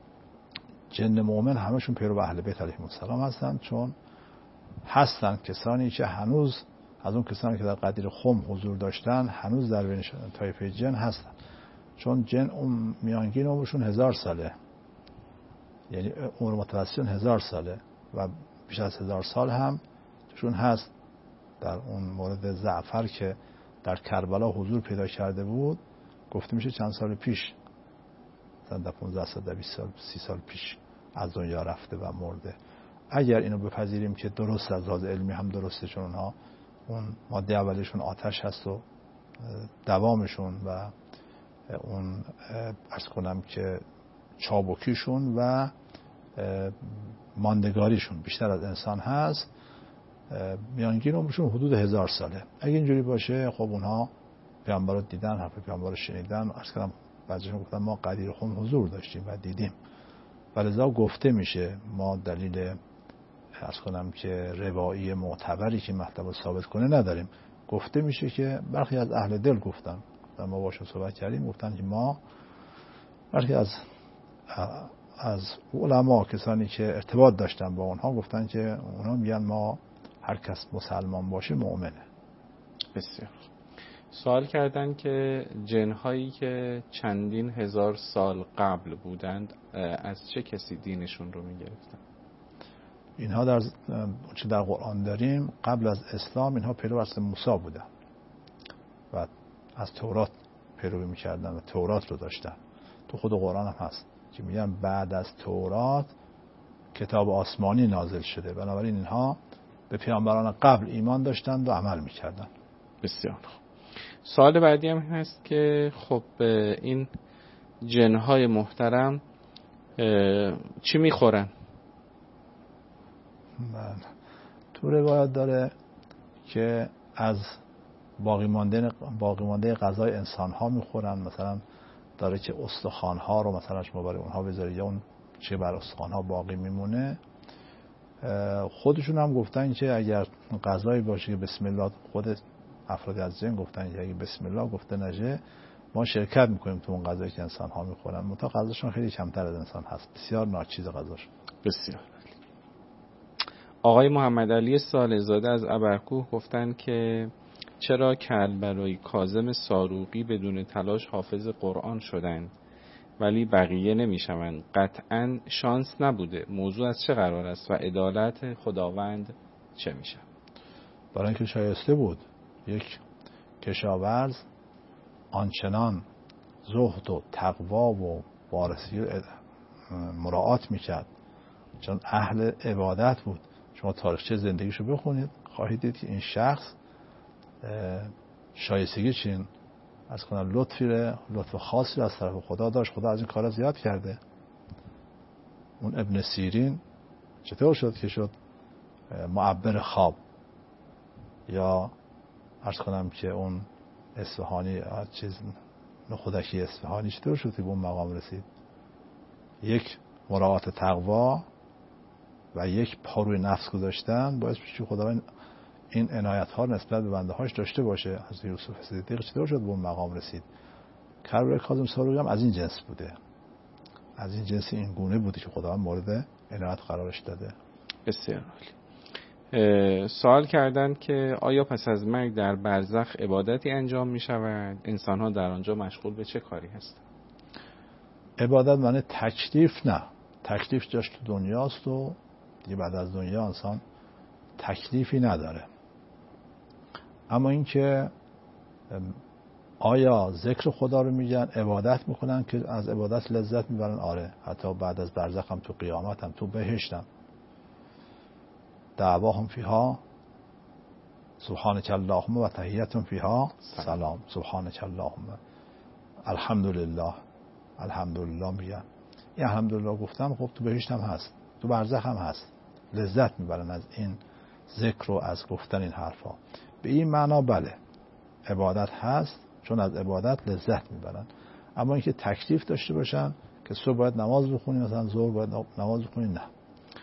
جن مؤمن همشون پیرو اهل بیت علیهم السلام هستن، چون هستن کسانی که هنوز از اون کسانی که در قدیر خم حضور داشتن هنوز در بین طایفه جن هستن، چون جن اون میانگین عمرشون هزار ساله، یعنی عمر متوسط هزار ساله و بیش از هزار سال هم توشون هست. در اون مورد زعفر که در کربلا حضور پیدا کرده بود گفته میشه چند سال پیش، مثلا پانزده سال بیست سال سی سال پیش از دنیا رفته و مرده. اگر اینو بپذیریم که درست از لحاظ علمی هم درسته، چون اونها اون ماده اولیشون آتش هست و دوامشون و اون عرض کنم که چابکیشون و ماندگاریشون بیشتر از انسان هست، میانگین عمرشون حدود هزار ساله. اگه اینجوری باشه خب اونها پیامبر رو دیدن، حرف پیامبر رو شنیدن. عرض کردم بعضیشون گفتن ما قدیر خم حضور داشتیم و دیدیم، ولذا گفته میشه ما دلیل عرض کنم که روایی معتبری که مطلب رو ثابت کنه نداریم. گفته میشه که برخی از اهل دل گفتن، ما باشون صحبت کردیم، گفتن که ما برخی از از علما کسانی که ارتباط داشتن با اونها گفتن که اونها میگن ما هر کس مسلمان باشه مؤمنه. بسیار. سوال کردن که جنهایی که چندین هزار سال قبل بودند از چه کسی دینشون رو میگرفتن؟ اینها در چه در قرآن داریم قبل از اسلام اینها پیرو اصل موسی بودن و از تورات پیروی میکردن و تورات رو داشتن. تو خود قرآن هم هست که میگن بعد از تورات کتاب آسمانی نازل شده، بنابراین اینها به پیامبران قبل ایمان داشتند و عمل میکردن. بسیار. سوال بعدی هم هست که خب این جنهای محترم چی میخورن؟ من تو روایت داره که از باقی مانده باقی مانده غذای انسان ها میخورن، مثلا داره که استخوان ها رو مثلا شما برای اونها بذاری یا اون چه بر استخوان ها باقی میمونه. خودشون هم گفتن که اگر غذایی باشه که بسم الله، خود افرادی از جن گفتن که اگه بسم الله گفته نشه ما شرکت میکنیم تو اون غذایی که انسان ها میخورن، منتها غذاشون خیلی کمتر از انسان هست، بسیار ناچیز غذاشون. بسیار. آقای محمد علی صالح زاده از ابرکوه گفتن که چرا کلبلای کاظم ساروقی بدون تلاش حافظ قرآن شدند ولی بقیه نمیشوند؟ قطعا شانس نبوده. موضوع از چه قرار است و عدالت خداوند چه میشه؟ برای اینکه شایسته بود. یک کشاورز آنچنان زهد و تقوا و وارسی مراعات میکرد، چون اهل عبادت بود. شما تاریخچه زندگیشو بخونید خواهید دید که این شخص شایستگی چین از کنم لطفی ره لطف خاصی از طرف خدا داشت. خدا از این کارا زیاد کرده. اون ابن سیرین چطور شد که شد معبر خواب؟ یا عرض کنم که اون اصفهانی چیز نخودکی اصفهانی چطور شد که به اون مقام رسید؟ یک مراعات تقوا و یک پا روی نفس گذاشتن باعث میشه خداوند این عنایت ها نسبت به بنده هاش داشته باشه. از یوسف صدیق چطور شد به اون مقام رسید؟ کلبلای کاظم ساروقی هم از این جنس بوده، از این جنس این گونه بوده که خداوند مورد عنایت قرارش داده. بسیار عالی. سوال کردن که آیا پس از مرگ در برزخ عبادتی انجام می شود؟ انسان ها در آنجا مشغول به چه کاری هستند؟ عبادت معنی تکلیف نه. تکلیف جاش تو دنیاست و دیگه بعد از دنیا انسان تکلیفی نداره. اما اینکه آیا ذکر خدا رو میگن، عبادت میکنن که از عبادت لذت میبرن؟ آره، حتی بعد از برزخ هم تو قیامت هم تو بهشت هم دعواهم فیها سبحانک اللهم و تحیتهم فیها سلام. سبحانک اللهم، الحمدلله، الحمدلله میگن. این الحمدلله گفتم خب تو بهشت هم هست، تو برزخ هم هست، لذت میبرن از این ذکر و از گفتن این حرفا. به این معنا بله عبادت هست، چون از عبادت لذت میبرن. اما اینکه تکلیف داشته باشن که صبح باید نماز بخونی، مثلا ظهر باید نماز بخونی، نه.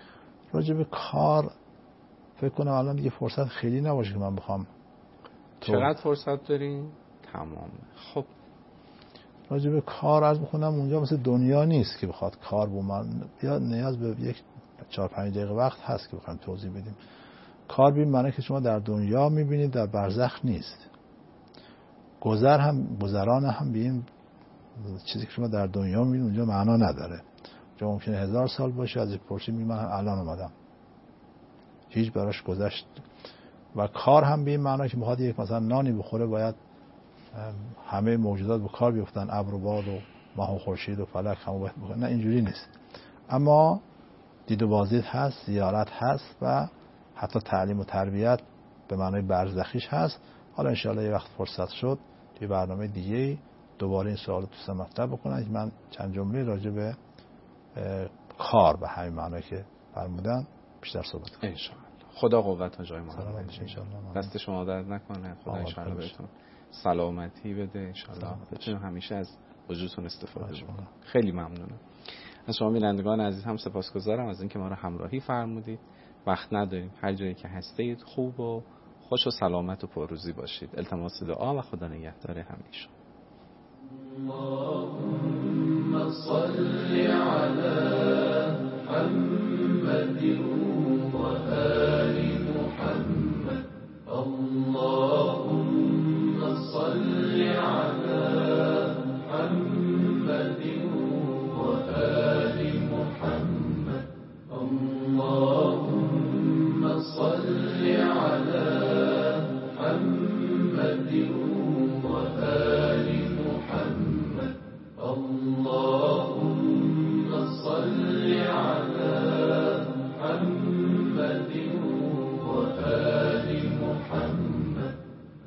راجع به کار فکر کنم الان دیگه فرصت خیلی نباشه که من بخوام. چقدر فرصت داریم؟ تمام. خب راجع به کار عرض می‌کنم اونجا مثل دنیا نیست که بخواد کار با من یا نیاز به یک چهار پنج دقیقه وقت هست که بخوایم توضیح بدیم. کار ببین معنی که شما در دنیا می‌بینید، در برزخ نیست. گذر هم گذران هم ببین چیزی که شما در دنیا می‌بینید اونجا معنا نداره. اونجا ممکنه هزار سال باشه، از پرسی میگم من الان اومدم. هیچ براش گذشت. و کار هم به این معنی که میخواد یک مثلا نانی بخوره باید همه موجودات به کار بیفتن، ابر و باد و ماه و خورشید و فلک همه باید بکنن. نه اینجوری نیست. اما دید و بازدید هست، زیارت هست و حتی تعلیم و تربیت به معنای برزخیش هست. حالا انشاءالله یه وقت فرصت شد توی برنامه دیگه دوباره این سوال دوستان مطرح بکنن که من چند جمله راجع به کار به همین معنی که فرمودن بیشتر صحبت کنم. انشاءالله. خدا قوت و جای ما رو بده انشاءالله. دست شما درد نکنه. خدا انشاءالله بهتون سلامتی بده انشاءالله. بتونیم همیشه از وجودتون استفاده کنیم. خیلی ممنونم. از شما بینندگان عزیز هم سپاسگزارم از اینکه ما رو همراهی فرمودید. وقت نداریم. هر جایی که هستید خوب و خوش و سلامت و پرروزی باشید. التماس دعا و خدا نگهدار همیشه. اللهم صل علی محمد و آل محمد. اللهم صل علی محمد و آل محمد. اللهم صل